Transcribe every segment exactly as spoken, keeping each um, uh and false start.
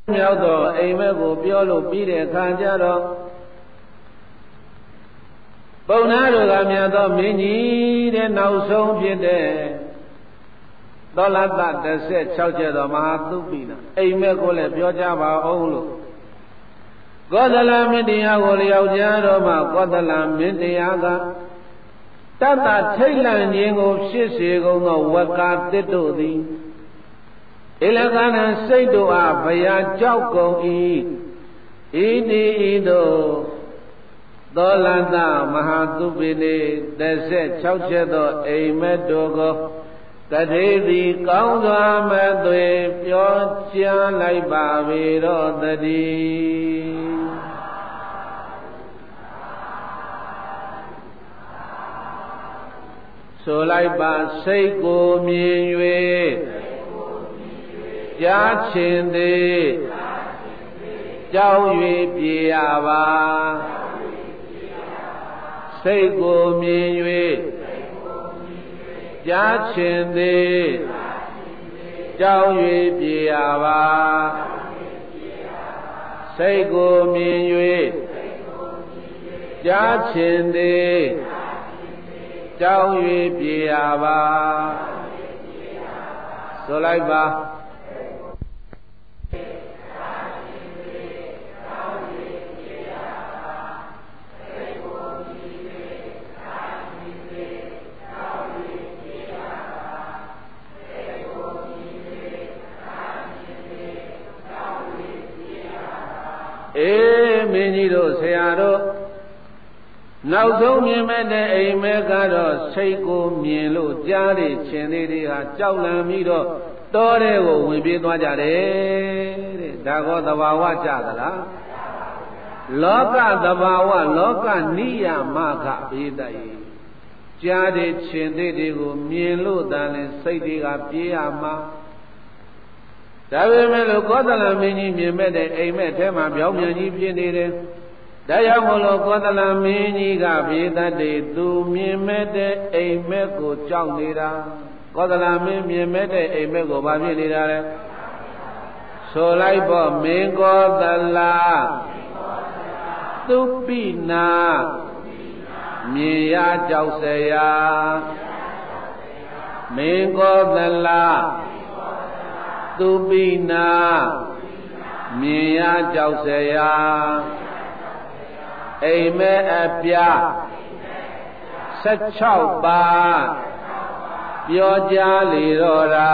မြောက်သောအိမ်မက်ကိုပြောလို့ပြီးတဲ့အခါကျတော့ပုံနာတို့ကမြတ်သောမင်းကြီးတဲ့နောက်ဆုံးဖြစ်တဲ့သောလတတစ်ဆက်၆ချက်သောမဟာသုပိနအိမ်မက်ကိုလည်းပြောကြပါအောင်လို့ကောသလမင်းတရားကိုလျောက်ကြားတော်မှာကောသလမင်းတရားကတတ္တထိတ်လန့်ခြင်းကိုဖြစ်စေကုန်သောဝကာတစ်တို့သည်ဧလကနံစိတ်တို့အားဘယာကြောက်ကုန်၏ဤတိဤတို့သောလန္တမဟာသုပိနေတစ်ဆက်၆ချက်သောအိမ်မက်တို့ကိုတထေသည်ကောင်းစွာမသွေပြောကြားလိုက်ပါပေတော့တည်းဆိုလိုက်ပါစိတ်ကိုမြင်၍ကြားချင်သည်ကြောက်၍ပြေရပါစိတ်ကိုမြင်၍ကြားချင်သည်ကြောက်၍ပြေရပါစိတ်ကိုမြင်၍ကြားချင်သည်ကြောက်၍ပြေရပါဆိုလိုက်ပါအေးမင်းကြီးတို့ဆရာတို့နောက်ဆုံးမြင်မဲ့တဲ့အိမ်မဲကတော့စိတ်ကိုမြင်လို့ကြားတဲ့ခြင်းလေးတွေဟာကြောက်လန့်ပြီးတော့တောထဲကိုဝင်ပြေးသွားကြတယ်တဲ့ဒါကောသဘာဝကြသလားလောကသဘာဝလောကနိယမခဘေးတည်းကြားတဲ့ခြင်းလေးတွေကိုမြင်လို့တန်လဲစိတ်တွေကပြေးရမှာဒါပေမဲ့လို့ကောသလမင်းကြီးမြင်မဲ့တဲ့အိမ်မက်ထဲမှာပြောင်းပြန်ကြီးဖြစ်နေတယ်။ဒါကြောင့်မို့လို့ကောသလမင်းကြီးကပြေးတတ်တယ်သူမြင်မဲ့တဲ့အိမ်မက်ကိုကြောက်နေတာကောသလမင်းမြင်မဲ့တဲ့အိမ်မက်ကိုဘာဖြစ်နေတာလဲဆိုလိုက်ပေါ့မင်းကောသလသုပိနာမြင်ရကြောက်เสียမင်းကောသလသူပိနာမြင်ရကြောက်เสียအိမ်မဲအပြ၁၆ပါးပြောကြားလေတော့တာ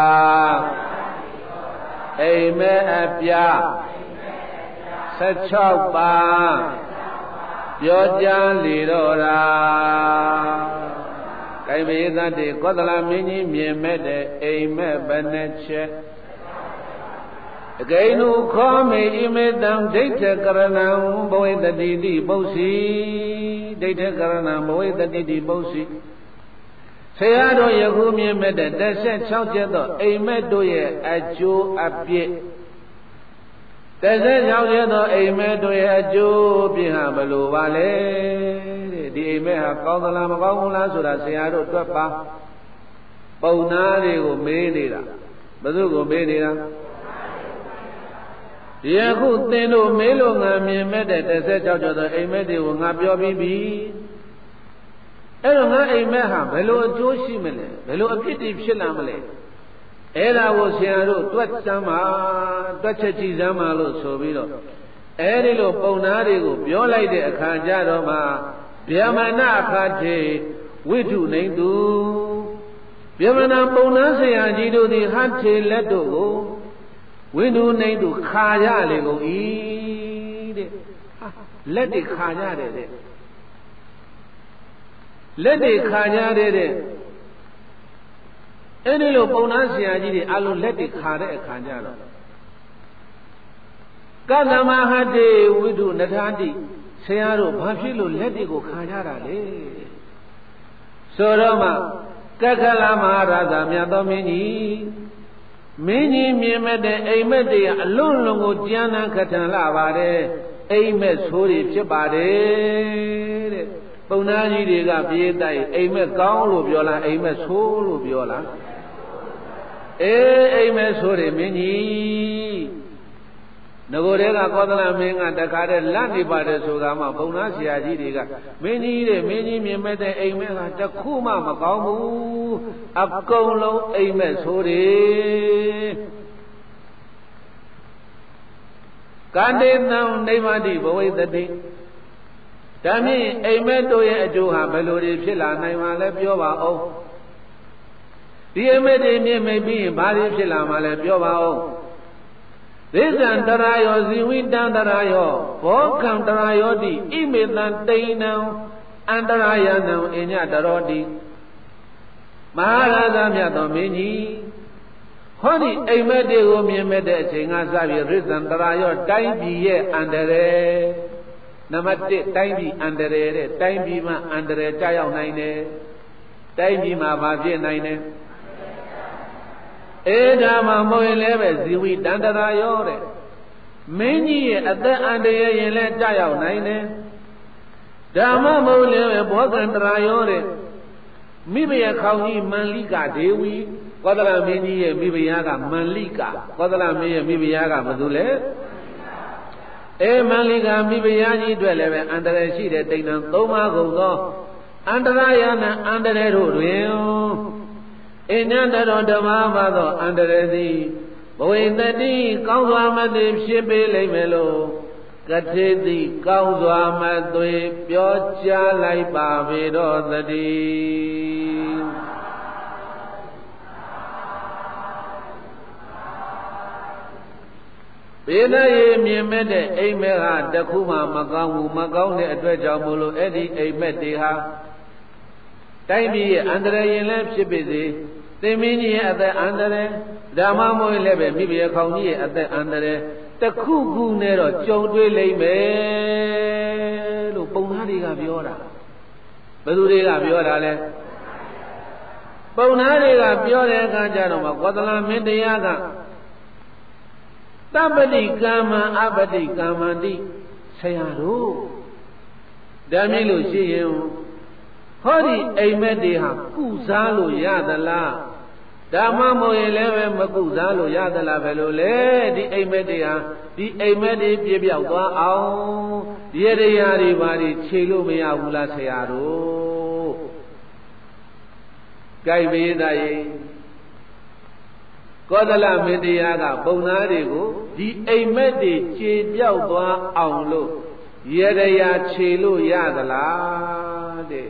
အိမ်မဲအပြ၁၆ပါးပြောကြားလေတော့တာကိုင်မေသတ္တေကောသလမင်းကြီးမြင်မဲ့တဲ့အိမ်မဲဘယ်နှချက်အကိနုခောမေဣမေတံဒိဋ္ဌကရဏံဘဝေတတိတိပု္စီဒိဋ္ဌကရဏံဘဝေတတိတိပု္စီဆရာတို့ယခုမြင်မဲ့တဲ့တစ်ဆက်၆ချက်သောအိမ်မက်တို့ရဲ့အကျိုးအပြစ်တစ်ဆက်၆ချက်သောအိမ်မက်တို့ရဲ့အကျိုးအပြစ်ဟာဘယ်လိုပါလဲတဲ့ဒီအိမ်မက်ဟာကောင်းသလားမကောင်းဘူးလားဆိုတာဆရာတို့တွက်ပါပုံနာတွေကိုမေးနေတာဘယ်သူကိုမေးနေတာယခုသင်တို့မေးလို့ငါမြင်မဲ့တဲ့တစ်ဆက်၆ကျော်သောအိမ်မက်တွေကိုငါပြောပြီးပြီအဲ့တော့ငါအိမ်မက်ဟာဘယ်လိုအကျိုးရှိမလဲဘယ်လိုအဖြစ်တည်ဖြစ်လာမလဲအဲ့ဒါကိုဆရာတို့တွက်စမ်းပါတွက်ချက်ကြည့်စမ်းပါလို့ဆိုပြီးတော့အဲ့ဒီလိုပုံနာတွေကိုပြောလိုက်တဲ့အခါကျတော့မှဗျမဏအခါထေဝိထုနေသူဗျမဏပုံနာဆရာကြီးတို့သည်ဟထေလက်တို့ကိုဝိနုနေသူခါရလေကုန်၏တဲ့လက်တွေခါရတယ်တဲ့လက်တွေခါကြတဲ့တဲ့အဲ့ဒီလိုပုံနာဆရာကြီးတွေအလုံးလက်တွေခါတဲ့အခါကျတော့ကသမဟတေဝိတုနထာတိဆရာတို့ဘာဖြစ်လို့လက်တွေကိုခါကြတာလဲဆိုတော့မှကက္ခလမဟာရသမြတ်သောမင်းကြီးမင်းကြီးမြင်မဲ့တဲ့အိမ်မက်တွေအလွန်လွန်ကိုကြမ်းတမ်းခထန်လာပါတယ်အိမ်မက်ဆိုးတွေဖြစ်ပါတယ်တဲ့ပုံနာကြီးတွေကပြေးတိုက်အိမ်မက်ကောင်းလို့ပြောလားအိမ်မက်ဆိုးလို့ပြောလားအေးအိမ်မက်ဆိုးတယ်မင်းကြီးငကိုတွေကကောသလမင်းကတခါတည်းလက်နေပါတယ်ဆိုတာမှဘုံသားဆရာကြီးတွေကမင်းကြီးတဲ့မင်းကြီးမြင်မဲ့တဲ့အိမ်မက်ကတခုမှမကောင်းဘူးအကုန်လုံးအိမ်မက်ဆိုးတယ်ကန္တေတံနိဗ္ဗာတိဘဝိတ္တိဒါမြင့်အိမ်မက်တို့ရဲ့အကျိုးဟာဘယ်လိုတွေဖြစ်လာနိုင်မှာလဲပြောပါဦးဒီအိမ်မက်တွေမြင်မိပြီးရင်ဘာတွေဖြစ်လာမှာလဲပြောပါဦးသေဇံတရာယောဇီဝိတံတရာယောဘောကံတရာယောတိဣမေတံတိဏံအန္တရာယနံအညတရောတိမဟာရာဇမြတ်သောမင်းကြီးဟောဒီအိမ်မက်တွေကိုမြင်မဲ့တဲ့အချိန်ကစပြီးသေဇံတရာယောတိုင်းပြည်ရဲ့အန္တရာယ်နံပါတ်တစ်တိုင်းပြည်အန္တရာယ်တဲ့တိုင်းပြည်မှာအန္တရာယ်ကြောက်ရောက်နိုင်တယ်တိုင်းပြည်မှာဘာဖြစ်နိုင်တယ်အေဒါမှမဟုတ်ရင်လည်းပဲဇီဝိတန္တရာယောတဲ့မင်းကြီးရဲ့အသက်အန္တရာယ်ရင်လည်းကြောက်ရောက်နိုင်တယ်ဓမ္မမဟုတ်လည်းပဲဘောကန္တရာယောတဲ့မိဘရဲ့ခေါင်းကြီးမန္လိကဒေဝီကောသလမင်းကြီးရဲ့မိဖုရားကမန္လိကကောသလမင်းရဲ့မိဖုရားကဘာလို့လဲအဲမန္လိကမိဖုရားကြီးအတွက်လည်းပဲအန္တရာယ်ရှိတဲ့တိဏ္ဍသုံးပါးကုန်သောအန္တရာယနာအန္တရာယ်တို့တွင်အညတတော်ဓမ္မပါသောအန္တရာယ်သည်ဘဝိတ္တိကောင်းစွာမသိဖြစ်ပေလိမ့်မယ်လို့ကတိတိကောင်းစွာမသွေပြောကြားလိုက်ပါပေတော့သတည်းဘေးနဲ့ရေမြင်မဲ့တဲ့အိမ်မက်ဟာတခုမှမကောင်းဘူးမကောင်းတဲ့အတွက်ကြောင့်မို့လို့အဲ့ဒီအိမ်မက်တွေဟာတိုင်းပြည်ရဲ့အန္တရာယ်ရင်လည်းဖြစ်ပေစေသင်မင်းကြီးရဲ့အသက်အန္တရာယ်ဓမ္မမို့လည်းပဲမိဖုရားခေါင်းကြီးရဲ့အသက်အန္တရာယ်တခုခုနဲ့တော့ကြုံတွေ့လိမ့်မယ်လို့ပုံသားတွေကပြောတာဘယ်သူတွေကပြောတာလဲပုံသားတွေကပြောတဲ့အခါကျတော့မှကောသလမင်းတရားကတပ္ပတိကမ္မအပ္ပတိကမ္မန္တိဆရာတို့ဒါမြင်လို့ရှိရင်ဟောဒီအိမ်မက်တွေဟာကုစားလို့ရသလားဓမ္မမို့ရင်လည်းပဲမကုစားလို့ရသလားပဲလို့လေဒီအိမ်မက်တွေဟာဒီအိမ်မက်တွေပြည့်ပြောက်သွားအောင်ရေရရာတွေပါတွေခြေလို့မရဘူးလားဆရာတို့ကြိုက်ပေးသားရေကောသလမင်းတရားကပုံသားတွေကိုဒီအိမ်မက်တွေခြေပြောက်သွားအောင်လို့ရေရရာခြေလို့ရသလားတဲ့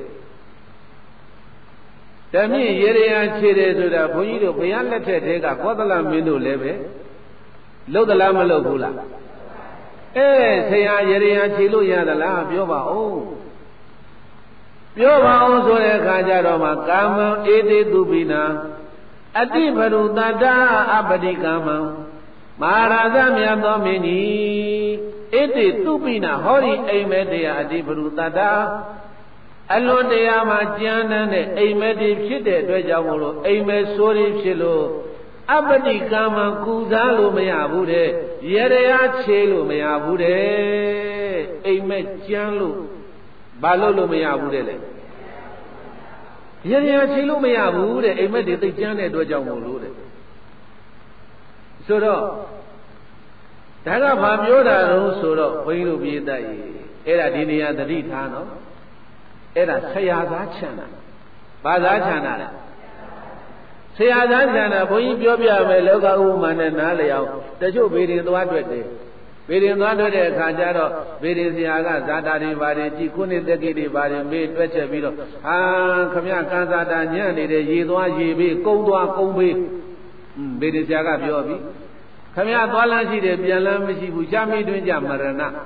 ဓမြင့်ရေရရာခြေတယ်ဆိုတာဘုန်းကြီးတို့ဘုရားလက်ထက်တည်းကကောသလမင်းတို့လည်းပဲလှုပ်သလားမလှုပ်ဘူးလားအဲဆရာရေရရာခြေလို့ရသလားပြောပါဦးပြောပါဦးဆိုတဲ့အခါကျတော့မှကာမံဧတေသူပိနာအတိပရုတတအပတိကာမံမဟာရာဇမြတ်သောမင်းကြီးဧတေသူပိနာဟောဒီအိမ်မဲတရားအတိပရုတတအလွန်တရားမှာကြမ်းတမ်းတဲ့အိမ်မက်တွေဖြစ်တဲ့အတွက်ကြောင့်မို့လို့အိမ်မက်ဆိုးတွေဖြစ်လို့အပ္ပတိကမ္မကုစားလို့မရဘူးတဲ့ရရခြေလို့မရဘူးတဲ့အိမ်မက်ကြမ်းလို့ဘာလို့လို့မရဘူးတဲ့လေရရခြေလို့မရဘူးတဲ့အိမ်မက်တွေသိကြမ်းတဲ့အတွက်ကြောင့်မို့လို့တဲ့ဆိုတော့ဒါကဘာပြောတာတော့ဆိုတော့ဘုန်းကြီးတို့ပြေးတတ်ရေအဲ့ဒါဒီနေရာသတိထားနော်အဲ့ဒါဆရာသားချမ်းတာဘာသာချမ်းတာလဲဆရာသားချမ်းတာဘုန်းကြီးပြောပြမယ်လောကဥပမာနဲ့နားလျောင်းတချို့ဗေဒင်သွားတွေ့တယ်ဗေဒင်သွားတွေ့တဲ့အခါကျတော့ဗေဒင်ဆရာကဇာတာတွေပါတယ်ကြည်ခုနှစ်သက်ကိတွေပါတယ်မေးတွက်ချက်ပြီးတော့ဟာခမကံဇာတာညံ့နေတယ်ရေသွားရေပေးကုန်းသွားကုန်းပေးဗေဒင်ဆရာကပြောပြီခမသွားလမ်းရှိတယ်ပြန်လမ်းမရှိဘူးရှားမိတွင်ကြမရဏ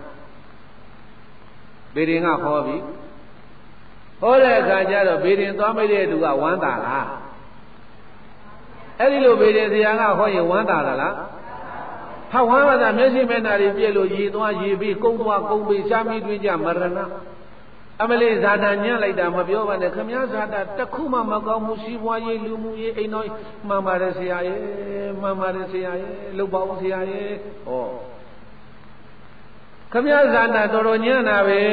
ဗေဒင်ကဟောပြီဟောတဲ့အခါကျတော့ဗေဒင်သွားမိတဲ့သူကဝမ်းသာလားအဲ့ဒီလိုဗေဒင်ဆရာကဟောရင်ဝမ်းသာလားဟာဝမ်းသာမျက်စိမျက်နှာတွေပြည့်လို့ရေသွားရေပြီးကုန်းသွားကုန်းပြီးရှားမိတွင်ကြမရဏအမလေးဇာတာညံ့လိုက်တာမပြောပါနဲ့ခမည်းဇာတာတခုမှမကောင်းဘူးစီးပွားရေးလူမှုရေးအိမ်တော်မှန်ပါတယ်ဆရာရဲ့မှန်ပါတယ်ဆရာရဲ့လုပ်ပါဦးဆရာရဲ့ဟောခမည်းဇာတာတော်တော်ညံ့တာပဲ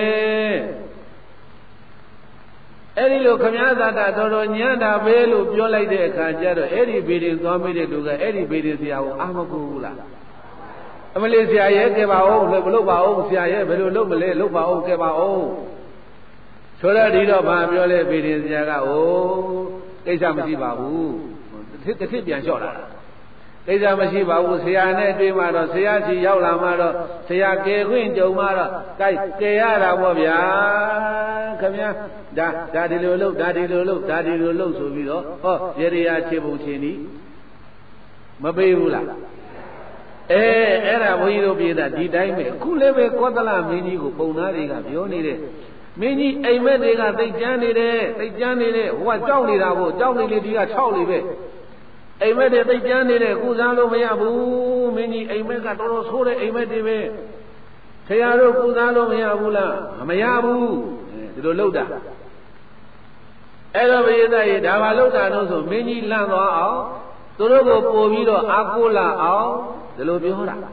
အဲ့ဒီလိုခမည်းဇာတာတော်တော်ညံ့တာပဲလို့ပြောလိုက်တဲ့အခါကျတော့အဲ့ဒီဗေဒင်သွားမိတဲ့သူကအဲ့ဒီဗေဒင်ဆရာကိုအာမကူဘူးလားအမလေးဆရာရဲ့ကဲပါအောင်လို့မလုပ်ပါအောင်ဆရာရဲ့ဘယ်လိုလုပ်မလဲလုပ်ပါအောင်ကဲပါအောင်ဆိုတော့ဒီတော့ဘာပြောလဲပေရင်ဆရာကအိုးကိစ္စမရှိပါဘူးတစ်တစ်တစ်ပြန်လျှော့လာတာကိစ္စမရှိပါဘူးဆရာနဲ့တွေ့မှတော့ဆရာစီရောက်လာမှတော့ဆရာကယ်ခွင့်ကြုံမှတော့ကြိုက်ကယ်ရတာပေါ့ဗျာခင်ဗျာဒါဒါဒီလိုလုပ်ဒါဒီလိုလုပ်ဒါဒီလိုလုပ်ဆိုပြီးတော့ဟောရေရခြေပုံခြေနီးမပေးဘူးလားအဲအဲ့ဒါဘုန်းကြီးတို့ပြည်သားဒီတိုင်းပဲအခုလည်းပဲကောသလမင်းကြီးကိုပုံသားတွေကပြောနေတဲ့မင်းကြီးအိမ်မက်တွေကသိကြမ်းနေတယ်သိကြမ်းနေတယ်ဟိုကကြောက်နေတာကိုကြောက်နေလေဒီက၆လေပဲအိမ်မက်တွေသိကြမ်းနေတယ်ကုစားလို့မရဘူးမင်းကြီးအိမ်မက်ကတော်တော်ဆိုးတဲ့အိမ်မက်တွေပဲခရတို့ကုစားလို့မရဘူးလားမရဘူးဒီလိုလုပ်တာအဲ့တော့ဘုရားသားရေဒါမှလုပ်တာတော့ဆိုမင်းကြီးလန့်သွားအောင်သူတို့ကိုပို့ပြီးတော့အာကိုလာအောင်ဒီလိုပြောတာ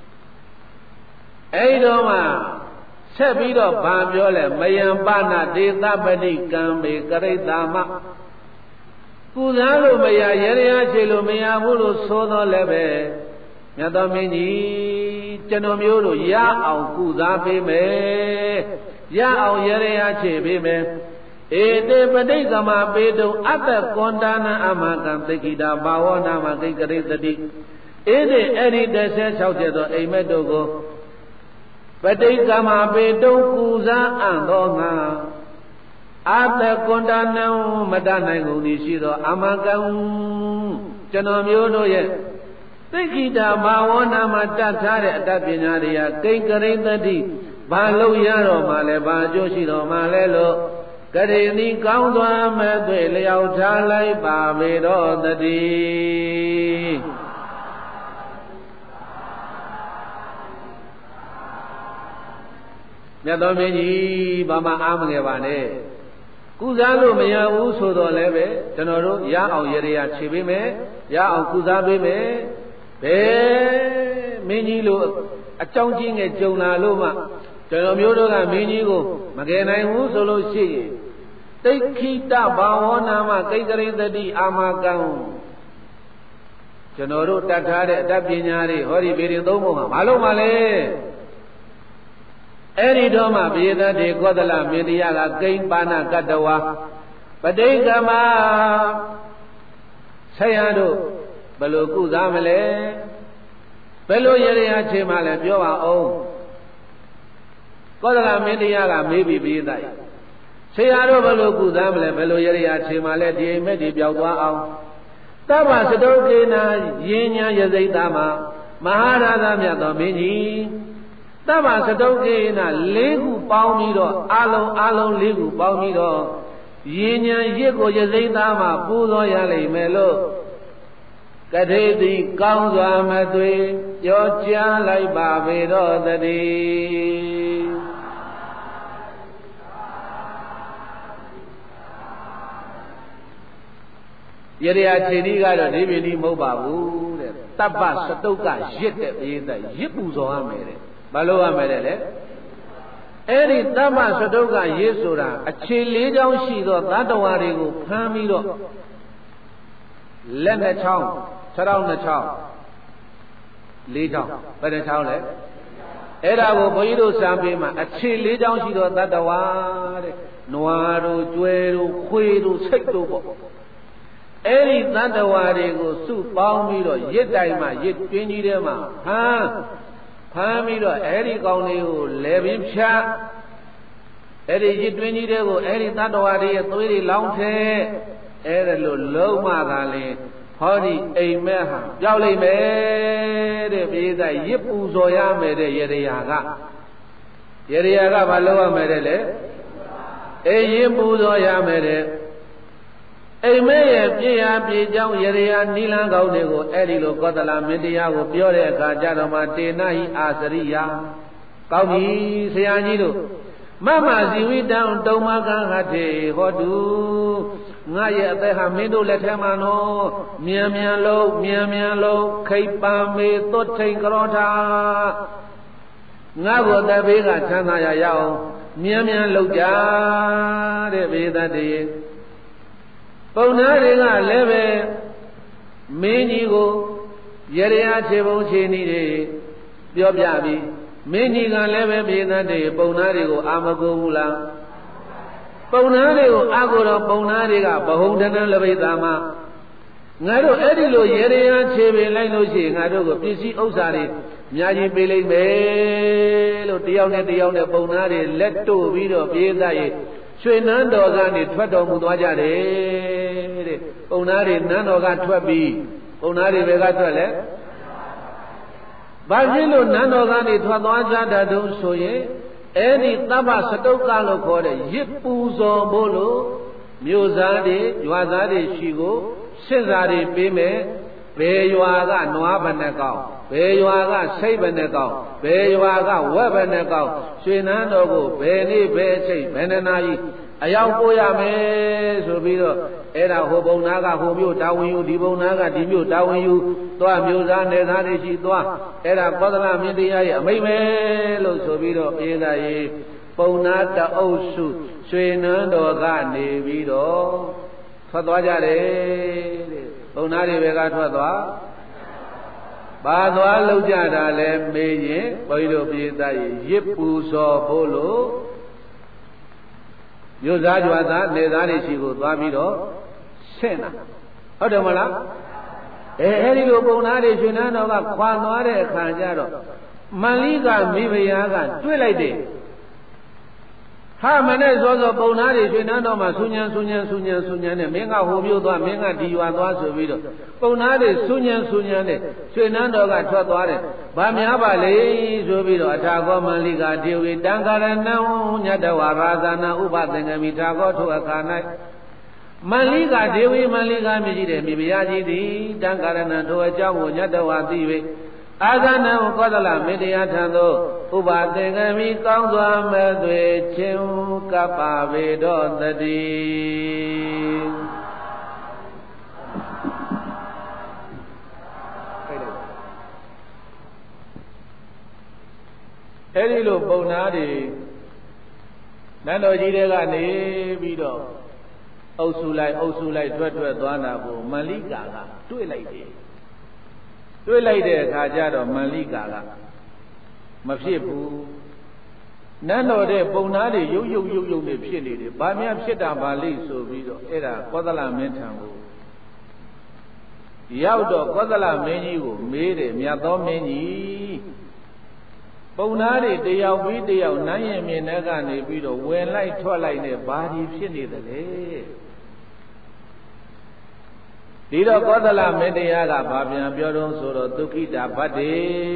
အဲ့ဒီတော့မှဆက်ပြီးတော့ဗာပြောလဲမယံပနာဒေသပတိကံမေကရိတ္တာမကုစားလို့မရရေရချေလို့မရဘူးလို့ဆိုတော့လည်းပဲမြတ်တော်မင်းကြီးကျွန်တော်မျိုးတို့ရအောင်ကုစားပေးမယ်ရအောင်ရေရချေပေးမယ်ဧတေပဋိကမပေတုံအတ္တကွန်တာနာအမကံသိကိတာဘာဝနာမသိကရိတတိဧတေအဲ့ဒီတစ်ဆယ်၆ချက်သောအိမ်မက်တို့ကိုပဋိကမပေတုံကုစားအံ့သောငါအတ္တကွန်တာနံမတနိုင်ကုန်သည်ရှိသောအမကံကျွန်တော်မျိုးတို့ရဲ့သိကိတာဘာဝနာမတတ်ထားတဲ့အတ္တပညာတွေဟာကိကရိတတိဘာလို့ရတော့မှလဲဘာအကျိုးရှိတော့မှလဲလို့ကရေနိကောင်းသွားမဲ့တွေ့လျောက်ထားလိုက်ပါမေတော့တည်းမြတ်တော်မင်းကြီးဘာမှအားမငယ်ပါနဲ့ကုစားလို့မရဘူးဆိုတော့လည်းပဲကျွန်တော်တို့ရအောင်ရေရခြေပေးမယ်ရအောင်ကုစားပေးမယ်ဘယ်မင်းကြီးလို့အကြောင်းကြီးငယ်ကြုံလာလို့မှကျွန်တော်မျိုးတို့ကမင်းကြီးကိုမကယ်နိုင်ဘူးဆိုလို့ရှိရင်သိခိတဘာဝနာမကိကရိတတိအာမကံကျွန်တော်တို့တတ်ထားတဲ့အတတ်ပညာတွေဟောဒီပေရင်သုံးပုံမှာမလုပ်ပါလေအဲ့ဒီတော့မှဘေဒတေကောသလမင်းတရားကကိဉ္ပါဏကတ္တဝါပဋိကမဆရာတို့ဘယ်လိုကုစားမလဲဘယ်လိုရရချေမှလဲပြောပါအောင်ကောသလမင်းတရားကမေးပြီးဘေဒရဲ့ဆရာတို့ဘယ်လိုကုစားမလဲဘယ်လိုရရချေမှလဲဒီအိမ်မက်ဒီပြောက်သွားအောင်သဗ္ဗစတုကေနာယဉ်ညာယစိတ်သားမှာမဟာရာဇမြတ်တော်မင်းကြီးသဗ္ဗစတုကေနာလေးခုပေါင်းပြီးတော့အလုံးအလုံးလေးခုပေါင်းပြီးတော့ယဉ်ညာရစ်ကိုယစိတ်သားမှာပူဇော်ရလိမ့်မယ်လို့ကတိတိကောင်းစွာမသွေပြောကြားလိုက်ပါပေတော့တည်းရရခြေဒီကတော့ဒီပင်ဒီမဟုတ်ပါဘူးတဲ့တပ္ပစတုကရစ်တဲ့အေးတဲ့ရစ်ပူဇော်ရမယ်တဲ့ဘာလို့ရမယ်တဲ့လေအဲ့ဒီတပ္ပစတုကရစ်ဆိုတာအခြေလေးချောင်းရှိသောသတ္တဝါတွေကိုဖမ်းပြီးတော့လက်နှစ်ချောင်းခြေထောက်နှစ်ချောင်းလေးချောင်းဘယ်နှချောင်းလဲအဲ့ဒါကိုဘုန်းကြီးတို့စံပေးမှာအခြေလေးချောင်းရှိသောသတ္တဝါတဲ့နွားတို့ကျွဲတို့ခွေးတို့စိတ်တို့ပေါ့အဲ့ဒီသတ္တဝါတွေကိုစုပေါင်းပြီးတော့ရစ်တိုင်မှာရစ်တွင်းကြီးထဲမှာဖမ်းဖမ်းပြီးတော့အဲ့ဒီကောင်လေးကိုလဲပင်ဖြတ်အဲ့ဒီရစ်တွင်းကြီးတွေကိုအဲ့ဒီသတ္တဝါတွေရဲ့သွေးတွေလောင်းထဲအဲ့ဒါလို့လုံးမသာလေဟောဒီအိမ်မက်ဟာပြောက်လိမ့်မယ်တဲ့ပြေးသားရစ်ပူဇော်ရမယ်တဲ့ရေရယာကရေရယာကဘာလုပ်ရမယ်တဲ့လေအေးရစ်ပူဇော်ရမယ်တဲ့အိမ်မဲရဲ့ပြည့်ရပြည့်ကြောင်းရရနီလန်းကောင်းတွေကိုအဲ့ဒီလိုကောသလမင်းတရားကိုပြောတဲ့အခါကျတော့မှတေနဟိအာစရိယာကောင်းပြီဆရာကြီးတို့မမဇီဝိတံတုံမကံဟထေဟောတုငါရဲ့အသက်ဟာမင်းတို့လက်ထဲမှာနော်မြန်မြန်လုံးမြန်မြန်လုံးခိပ္ပံမေသွတ်ထိန်ကရောထာငါ့ကိုတဘေးကချမ်းသာရရအောင်မြန်မြန်လုံးကြတဲ့ဘေးသတ္တေပုံနာတွေကလည်းပဲမင်းကြီးကိုရရခြေပုံခြေနည်းတွေပပြောပြပြီမင်းကြီးကလည်းပဲပြည်သားတွေပုံနာတွေကိုအာမကိုဘူးလားပုံနာတွေကိုအာကိုတော့ပုံနာတွေကဘဟုံတဏ္ဍလပိတ္တာမှာငါတို့အဲ့ဒီလိုရေရရခြေပင်လိုက်လို့ရှိရင်ငါတို့ကိုပစ္စည်းဥစ္စာတွေအများကြီးပေးလိုက်မယ်လို့တယောက်နဲ့တယောက်နဲ့ပုံနာတွေလက်တို့ပြီးတော့ပြည်သားရဲ့ရွှေနန်းတော်ကနေထွက်တော်မူသွားကြတယ်တဲ့ပုံနာတွေနန်းတော်ကထွက်ပြီးပုံနာတွေဘယ်ကထွက်လဲဘာဖြစ်လို့နန်းတော်ကနေထွက်သွားကြတာတုံးဆိုရင်အဲ့ဒီသဗ္ဗစတုတ်ကလို့ခေါ်တဲ့ရစ်ပူဇော်ဖို့လို့မြို့သားတွေရွာသားတွေရှိကိုစစ်စားတွေပေးမယ်ဘယ်ရွာကနွားဘယ်နှကောင်ဘယ်ရွာကစိတ်ဘယ်နှကောင်ဘယ်ရွာကဝက်ဘယ်နှကောင်ရွှေနန်းတော်ကိုဘယ်နေ့ဘယ်အချိန်ဘယ်နှနာရီအရောက်ပို့ရမယ်ဆိုပြီးတော့အဲ့ဒါဟိုဘုံနာကဟိုမြို့တာဝန်ယူဒီဘုံနာကဒီမြို့တာဝန်ယူသွားမြို့သားနယ်သားတွေရှိသွားအဲ့ဒါကောသလမင်းတရားရဲ့အမိန့်ပဲလို့ဆိုပြီးတော့အေးသာရေပုံနာတအုပ်စုရွှေနန်းတော်ကနေပြီးတော့ထွက်သွားကြတယ်တဲ့ပုံနာတွေဘက်ကထွက်သွားဘာသွားလောက်ကြတာလဲမေးရင်ဘုန်းကြီးတို့ပြေးသားရေရစ်ပူဇော်ဖို့လို့မြို့သားကြွားသားနေသားတွေရှိကိုသွားပြီးတော့ဆင့်တာဟုတ်တယ်မလားအဲအဲ့ဒီလိုပုံသားတွေရွှေနန်းတော်ကခွာသွားတဲ့အခါကျတော့မန္လိကမိဖုရားကတွေ့လိုက်တယ်ဟာမနဲ့စောစောပုံသားတွေရွှေနန်းတော်မှာဆူညံဆူညံဆူညံဆူညံနဲ့မင်းကဟိုမြို့သွားမင်းကဒီရွာသွားဆိုပြီးတော့ပုံသားတွေဆူညံဆူညံနဲ့ရွှေနန်းတော်ကထွက်သွားတယ်ဗာများပါလေဆိုပြီးတော့အထာကောမန္လိကဒေဝီတံဃာရဏံညတဝါရာဇာနာဥပသင်္ကမိထာကောထိုအခါ၌မန္လိကဒေဝီမန္လိကမြည်တဲ့မိဖုရားကြီးသည်တံဃာရဏံထိုအကြောင်းကိုညတဝါသိ၍အာဇာနံကောသလမေတ္တရာထံသို့ဥပသင်္ကမိကောင်းစွာမဲ့သွေချင်းကပ္ပဝေတောတတိအဲ့ဒီလိုပုံနာတွေနန်းတော်ကြီးတွေကနေပြီးတော့အုပ်စုလိုက်အုပ်စုလိုက်ထွက်ထွက်သွားတာကိုမန္လိကာကတွေ့လိုက်တယ်တွေ့လိုက်တဲ့အခါကျတော့မန္လိကာကမဖြစ်ဘူးနန်းတော်တဲ့ပုံနာတွေရုပ်ရုပ်ရုပ်ရုပ်နဲ့ဖြစ်နေတယ်ဘာများဖြစ်တာပါလိမ့်ဆိုပြီးတော့အဲ့ဒါကောသလမင်းထံကိုရောက်တော့ကောသလမင်းကြီးကိုမေးတယ်မြတ်သောမင်းကြီးပုံနာတွေတယောက်ပြီးတယောက်နန်းရင်မြင်တဲ့ကနေပြီးတော့ဝင်လိုက်ထွက်လိုက်နဲ့ဘာကြီးဖြစ်နေတယ်လေဒီတော့ကောသလမင်းတရားကဘာပြန်ပြောတော့ဆိုတော့ဒုက္ခိတာဗတ္တေ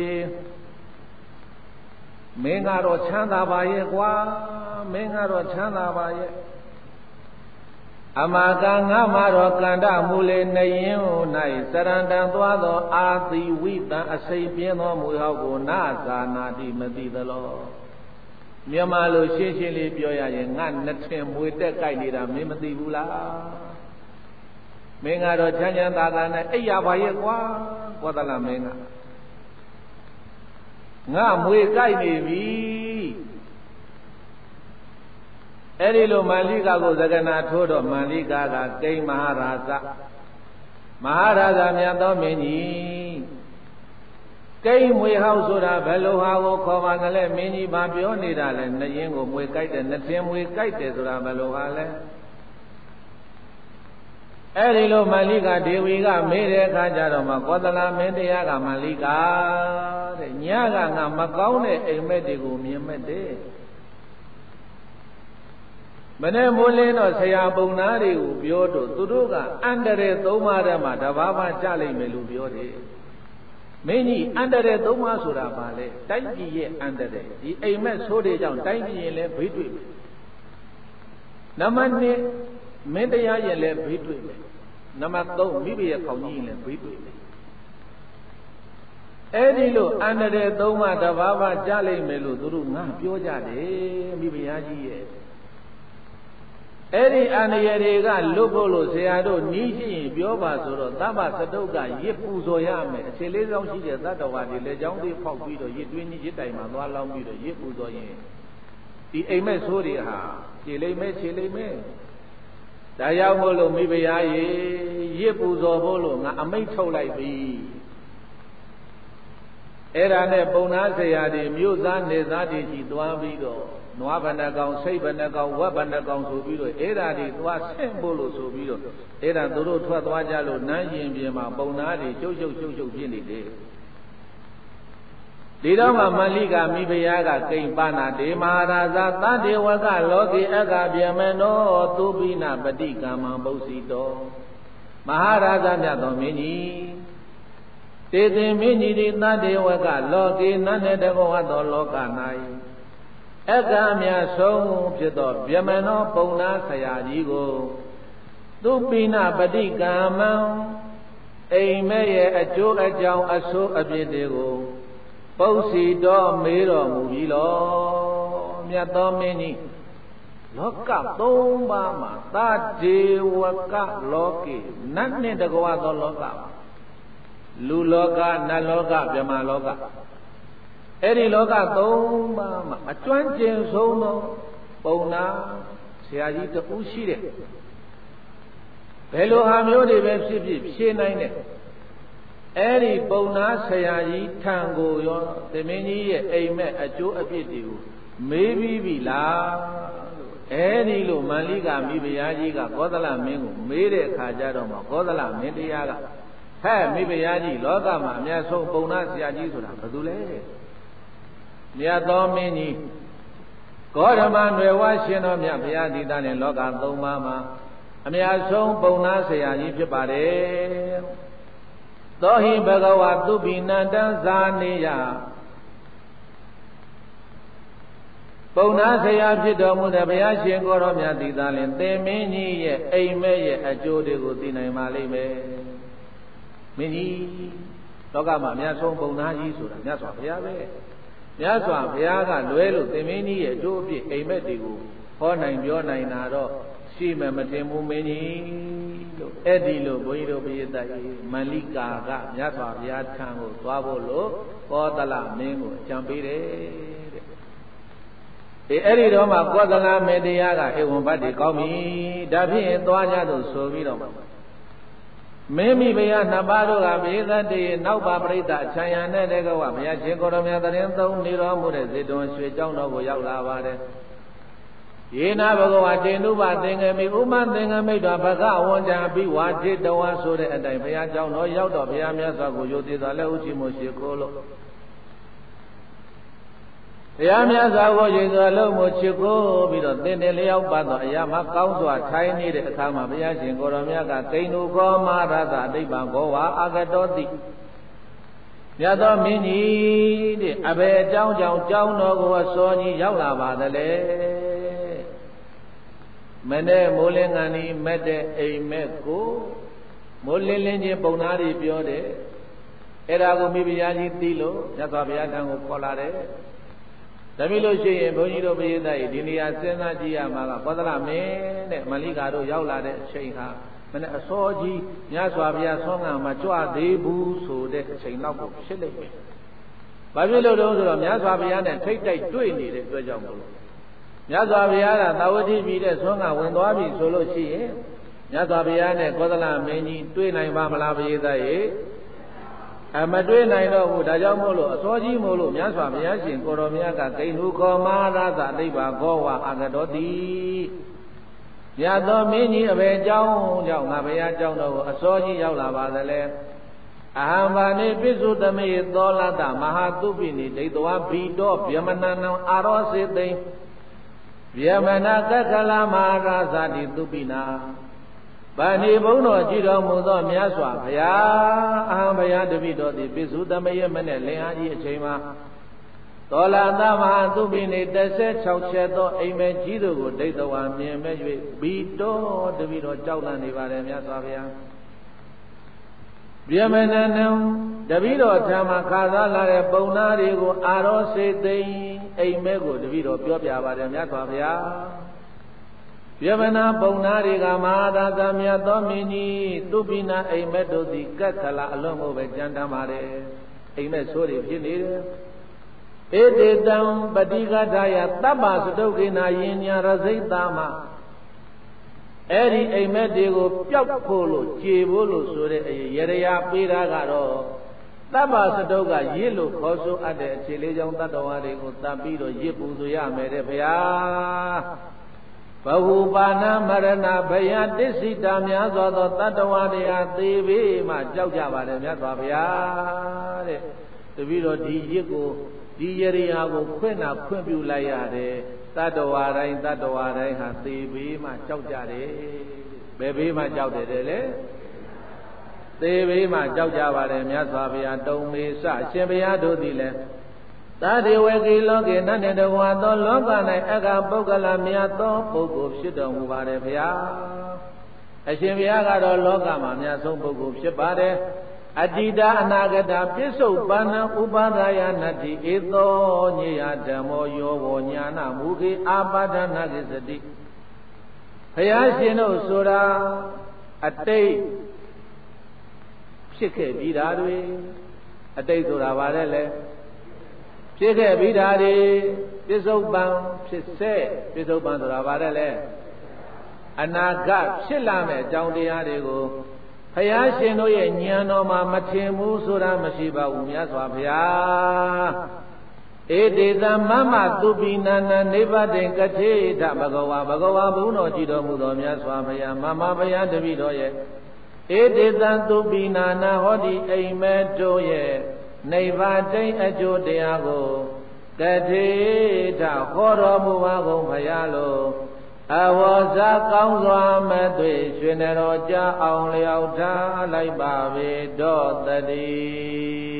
မင်းကတော့ချမ်းသာပါရဲ့ကွာမင်းကတော့ချမ်းသာပါရဲ့အမာကငါမှာတော့ကန္တမူလေနှရင်၌စရန္တံသွားသောအာတိဝိတံအစိပ်ပြင်းသောမူဟောက်ကိုနာဇာနာတိမသိသလောမြန်မာလိုရှင်းရှင်းလေးပြောရရင်ငါနှစ်ထင်မွေတက်ကြိုက်နေတာမင်းမသိဘူးလားမင်းကတော့ချမ်းချမ်းသာသာနဲ့အိပ်ရပါရဲ့ကွာကောသလမင်းကငါမွေကြိုက်နေပြီအဲ့ဒီလိုမန္လိကာကိုသက္ကနာထိုးတော့မန္လိကာကကိမဟာရာဇမဟာရာဇမြတ်သောမင်းကြီးကိမွေဟောက်ဆိုတာဘယ်လိုဟာကိုခေါ်ပါကလေးမင်းကြီးဘာပြောနေတာလဲနှရင်ကိုမွေကြိုက်တယ်နှထင်မွေကြိုက်တယ်ဆိုတာဘယ်လိုဟာလဲအဲ့ဒီလိုမန္လိကာဒေဝီကမေးတဲ့အခါကျတော့မှကောသလမင်းတရားကမန္လိကာတဲ့ညကငါမကောင်းတဲ့အိမ်မက်တွေကိုမြင်မဲ့တယ်မနေ့မိုးလင်းတော့ဆရာပုံနာတွေကိုပြောတော့သူတို့ကအန္တရာယ်သုံးပါးထဲမှာတဘာမှကြလိမ့်မယ်လို့ပြောတယ်မင်းကြီးအန္တရာယ်သုံးပါးဆိုတာဘာလဲတိုင်းပြည်ရဲ့အန္တရာယ်ဒီအိမ်မက်ဆိုးတွေကြောင့်တိုင်းပြည်ရင်လည်းဘေးတွေ့မယ်နံပါတ်နှစ်မင်းတရားရဲ့လည်းဘေးတွေ့မယ်နံပါတ်သုံးမိဘရဲ့ခေါင်းကြီးရင်လည်းဘေးတွေ့မယ်အဲ့ဒီလိုအန္တရာယ်သုံးပါးတဘာမှကြလိမ့်မယ်လို့သူတို့ငါပြောကြတယ်မိဘရားကြီးရဲ့အဲ့ဒီအန္တရာယ်တွေကလွတ်ဖို့လို့ဆရာတို့နီးရှိရင်ပြောပါဆိုတော့သဗ္ဗစတုတ်ကရစ်ပူဇော်ရမယ်အခြေလေးဆောင်ရှိတဲ့သတ္တဝါတွေလက်ချောင်းလေးဖောက်ပြီးတော့ရစ်တွင်းကြီးရစ်တိုင်မှာသွားလောင်းပြီးတော့ရစ်ပူဇော်ရင်ဒီအိမ်မက်ဆိုးတွေဟာခြေလိမ့်မဲ့ခြေလိမ့်မဲ့ဒါရောက်မို့လို့မိဖုရားရေရစ်ပူဇော်ဖို့လို့ငါအမိန့်ထုတ်လိုက်ပြီအဲ့ဒါနဲ့ပုံနာဆရာတွေမြို့သားနေသားတွေကြီးသွားပြီးတော့နွားဘဏ္ဍကောင်စိတ်ဘဏ္ဍကောင်ဝက်ဘဏ္ဍကောင်ဆိုပြီးတော့အဲ့ဒါတွေသွားဆင့်ဖို့လို့ဆိုပြီးတော့အဲ့ဒါသူတို့ထွက်သွားကြလို့နန်းရင်ပြင်မှာပုံနာတွေကျုပ်ကျုပ်ကျုပ်ကျုပ်ဖြစ်နေတယ်ဒီတော့မှမန္လိကမိဖုရားကကိမ္ပနာဒေမဟာရာဇသတ္တေဝကလောကေအကဗျမနောသုပိနပတိကမ္မံပုစီတောမဟာရာဇမြတ်သောမင်းကြီးတေသင်မင်းကြီးဒီသတ္တေဝကလောကေနတ်နဲ့တကောဝသောလောက၌အကံမြတ်ဆုံးဖြစ်သောဗျမနောပုံနာဆရာကြီးကိုသုပိနပတိကမ္မံအိမ်မဲရဲ့အကျိုးအကြောင်းအဆိုးအပြစ်တွေကိုပုစီတော်မေးတော်မူပြီလောမြတ်သောမင်းကြီးလောကသုံးပါးမှာသတ္တေဝကလောကေနတ်နှင့်တကွာသောလောကလူလောကနတ်လောကဗြဟ္မာလောကအဲ့ဒီလောကသုံးပါးမှာအကျွမ်းကျင်ဆုံးသောပုံနာဆရာကြီးတဦးရှိတယ်ဘယ်လိုဟာမျိုးတွေပဲဖြစ်ဖြစ်ဖြေနိုင်တယ်အဲ့ဒီပုံနာဆရာကြီးထံကိုရောသမင်းကြီးရဲ့အိမ်မက်အကျိုးအပြစ်တွေကိုမေးပြီးပြီလားအဲ့ဒီလိုမန္လိကမိဖုရားကြီးကကောသလမင်းကိုမေးတဲ့အခါကျတော့မှကောသလမင်းတရားကဟဲ့မိဖုရားကြီးလောကမှာအများဆုံးပုံနာဆရာကြီးဆိုတာဘယ်သူလဲမြတ်သောမင်းကြီးဂေါရမနွယ်ဝရှင်တော်မြတ်ဘုရားဒီသားနဲ့လောကသုံးပါးမှာအများဆုံးပုံနာဆရာကြီးဖြစ်ပါတယ်သောဟိဘဂဝါသုပိနန္တံဇာနေယပုံနာဆရာဖြစ်တော်မူတဲ့ဘုရားရှင်ကိုရောမြတ်ဒီသားလင်သင်မင်းကြီးရဲ့အိမ်မဲရဲ့အကျိုးတွေကိုသိနိုင်ပါလိမ့်မယ်မင်းကြီးလောကမှာအများဆုံးပုံနာကြီးဆိုတာမြတ်စွာဘုရားပဲမြတ်စွာဘုရားကလွဲလို့သင်မင်းကြီးရဲ့အကျိုးအပြစ်အိမ်မက်တွေကိုဟောနိုင်ပြောနိုင်တာတော့ရှိမှမတင်ဘူးမင်းကြီးလို့အဲ့ဒီလိုဘုန်းကြီးတို့ပိယတ္တမန္လိကာကမြတ်စွာဘုရားထံကိုသွားဖို့လို့ကောသလမင်းကိုအကြံပေးတယ်တဲ့အေးအဲ့ဒီတော့မှကောသလမင်းတရားကဧဝံဘတ်တွေကောင်းပြီဒါဖြင့်သွားကြသို့ဆိုပြီးတော့မင်းမိဘုရားနှစ်ပါးတို့ကဘေသတ္တေနောက်ပါပရိသအချမ်းရနဲ့တကဝဘုရားရှင်ကိုရောမြတ်တရင်သုံးနေတော်မူတဲ့ဇေတဝန်ရွှေကျောင်းတော်ကိုရောက်လာပါတယ်ယေနာဘဂဝါတေနုပသင်္ကမိဥမသင်္ကမိတော်ဘဂဝန္တံဘိဝါတိတဝါဆိုတဲ့အတိုင်းဘုရားကျောင်းတော်ရောက်တော့ဘုရားမြတ်စွာကိုယုတ်သေးတော်လက်ဥချီမို့ရှိခိုးလို့ဘုရားမြတ်စွာကိုယုတ်တော်လုံးမို့ချစ်ကိုပြီးတော့သင်တယ်လျောက်ပတ်တော့အရာမကောင်းစွာထိုင်နေတဲ့အခါမှာဘုရားရှင်ကိုရောမြတ်ကကိန္နုကောမရသအတိပ္ပံဘောဝါအာဂတောတိမြတ်သောမင်းကြီးတဲ့အဘယ်အကြောင်းကြောင့်ကျောင်းတော်ကိုအစောကြီးရောက်လာပါသလဲမနဲ့မိုးလင်းကန်ဤမက်တဲ့အိမ်မက်ကိုမိုးလင်းလင်းချင်းပုံသားတွေပြောတယ်အဲ့ဒါကိုမိဖုရားကြီးသိလို့မြတ်စွာဘုရားထံကိုခေါ်လာတယ်ဒါပြီးလို့ရှိရင်ဘုန်းကြီးတို့ပိယတ္တဤဒီနေရာစဉ်းစားကြည့်ရမှာကကောသလမင်းတဲ့မန္လိကာတို့ရောက်လာတဲ့အချိန်ဟာမနဲ့အစောကြီးမြတ်စွာဘုရားဆွမ်းကမကြွသေးဘူးဆိုတဲ့အချိန်လောက်ကိုဖြစ်လိမ့်မယ်။ဘာဖြစ်လို့တုံးဆိုတော့မြတ်စွာဘုရားနဲ့ထိတ်တိုက်တွေ့နေတဲ့အတွက်ကြောင့်မို့လို့မြတ်စွာဘုရားကသာဝတိပြည်တဲ့ဆွမ်းကဝင်သွားပြီဆိုလို့ရှိရင်မြတ်စွာဘုရားနဲ့ကောသလမင်းကြီးတွေ့နိုင်ပါမလားပိယတ္တရဲ့အမတွေ့နိုင်တော့ဘူးဒါကြောင့်မို့လို့အစောကြီးမို့လို့မြတ်စွာဘုရားရှင်ကိုရောမြတ်ကကိန္နုခောမရသအတိပ္ပံဘောဝအာဂတောတိမြတ်သောမင်းကြီးအဘယ်ကြောင့်ကြောင့်ငါဘုရားကြောင့်တော့အစောကြီးရောက်လာပါသလဲအဟံဘာနေပိစုသမေသောလတမဟာတုပိနိဒိဋ္ဌဝဘီတောဗျမနနံအာရောစေသိဗျမနာကက္ခလမဟာရာဇတိတုပိနာဗာဏိဘုံတော်ကြည်တော်မူသောမြတ်စွာဘုရားအဟံဘုရားတပိတော်သည်ပိစုသမေယမနဲ့လင်အားကြီးအချိန်မှာသောလသမဟာသူပိနေတစ်ဆယ်ခြောက်ချက်သောအိမ်မဲကြီးတို့ကိုဒိဋ္ဌဝါမြင်မဲ့၍ဘီတော်တပိတော်ကြောက်လန့်နေပါတယ်မြတ်စွာဘုရားဗျမနနံတပိတော်ထံမှာခါသားလာတဲ့ပုံနာတွေကိုအာရောစေသိမ့်အိမ်မဲကိုတပိတော်ပြောပြပါတယ်မြတ်စွာဘုရားဗျမနာပုံနာတွေကမဟာသာသမယသောမင်းကြီးသူပိနာအိမ်မဲတို့သည်ကက္ခလအလွန်ကိုပဲကြံတမ်းပါတယ်အိမ်မဲဆိုးတွေဖြစ်နေတယ်ဧတေတံပတိကထာယတပ္ပစတုကိနာယင်ညာရစိတ်တာမအဲ့ဒီအိမ်မက်တွေကိုပျောက်ဖို့လို့ကြေဖို့လို့ဆိုတဲ့ရရပေးတာကတော့ Taba Sadoga, Yellow, Koso, Ade, Chilijan, Tatawari, Tapido, Yipu, Yame, Pia Bahubana, Marana, Baya, Desi, Damia, Tatawari, Tibi, Majava, Yapia, the Vido Diego, Dieriago, Quena, Quimbulayade, Tatawara, Tatawara, Tibi, Majavare, Baby, Majavade. Devi ma Java, Miasavia, Domisa, Shemia Dodile. That is where he look in and the one don't look on Ega Bogala Miato, Bogo, Shidom, Varevia. A Shemia got a logama, Miaso Bogo, Shepade, Adida, Anagata, Piso, Bana, Ubadaya, Nati, Edo, Nia, Demo, Yovoniana, Mugi, Abada, Nagisati. Hayashino Sura, a day. Shike Vidari, a day to Ravarele, Shike Vidari, Pisoban, she said, Pisoban to Ravarele, and I got Shilame, down the Adigo, Hayashino, Yano, Matimu, Sura, Mashiba, Umiaswapia. It is a Mama Dubina, never think a tea, Tabagoa, Bagoa, Buno, Chido, Mudomiaswapia, Mama Bayan, the Vidoye. It is a Dubina, Nahodi, a Medoye, Neva de Ajo Diago, Gadita, Horomuago, Payalo. I was a council Madrid, Generoja, only out like Babi, Dotadi.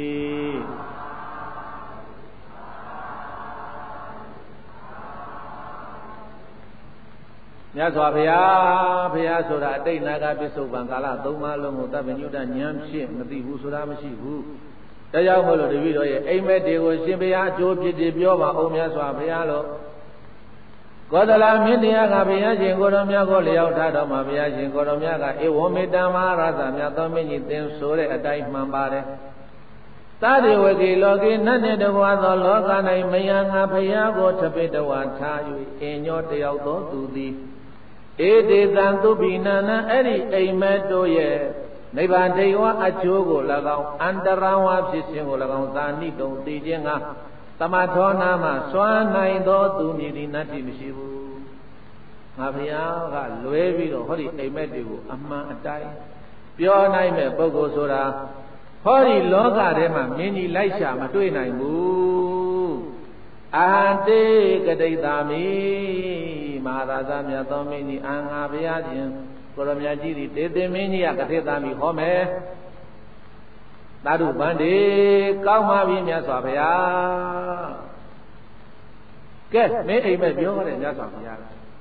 Yaswapia, Piasura, Day Naga Piso Bangala, Doma Lomuta, Venuda, Nyamshi, Mati, Usuramashi, who the Yamolo de Vido, Aimede was Shimbia, Jobi, the Bioma, Omiaswapialo. Godala, Minia, Gabiaji, Goromia, Golio, Tadoma, Biaji, Goromia, a woman, Dama, Raza, Yatomini, then Sore, a dive Mambare. Tadi wagi logi nane de wado loga na mayanga payago tape de watayu enyo te auto tudi. Ede zantu binana eri aimeto ye niba dewa ajogo lagao andarawa psisingo lagao zani dong tijenga tamatona ma swana indo tu miri nati misibu. Ngapaya ga lwe biro hori aimeto amma atai. Pyo nai me bogo sora. Hori loga rema mini laisha matui naimu. Ante Gadaidami, Maharaja Miatomini, Anga Biajin, Koromyajiri, Dedemini, Akatami Home. Nadu Bandi, Kaumavi Miasavia. Get me a mediocre and Yasavia.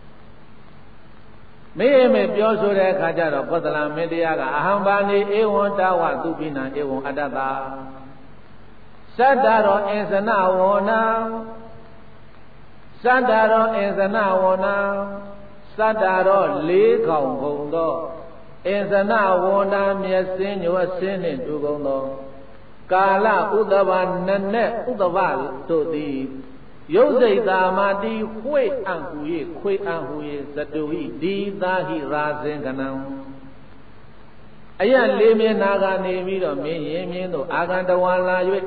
Me me Pioso de Kajaro, Potala Mediaga, Ahambani, Ewon Tawa, Dubina, Ewon Adaba. Sadaro is an awona. Sadaro is an awona. Sadaro Lee Kongo is an awona, Miasin, you are sinning to Gondo. Kala Udavan Nane Udaval to thee. Yose Damadi, Hui and Hui, Hui and Hui, Satui, Di Dahi Razin Ganam. Aya Lemi Naga Nevido, me, Yemino, Agandawan Layut.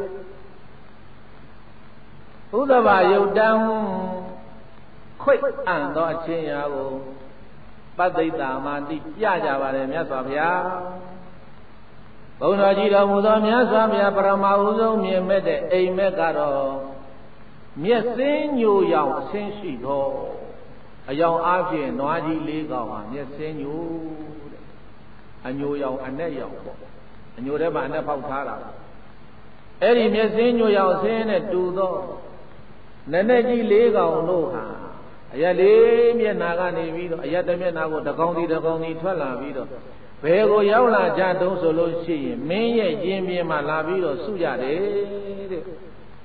Udava you down quick and not Chiago. But they Damadi, Yaja, Miasavia. Bonajida Mudamia Samia Paramauzo, me mede, a megaro. Miasin you young sensi ho. A young Afi, no adi legal, Miasin you. And you young and they young. And you never never Tara. Eddie Miasin you young saying it do though. Naneji legal no ha. Ayale Mianagani Vido, Ayatamianago, the county, the county, Twala Vido. Pego Yaula Jado Solo Shi, Maya Jimmy Malavido, Sujade.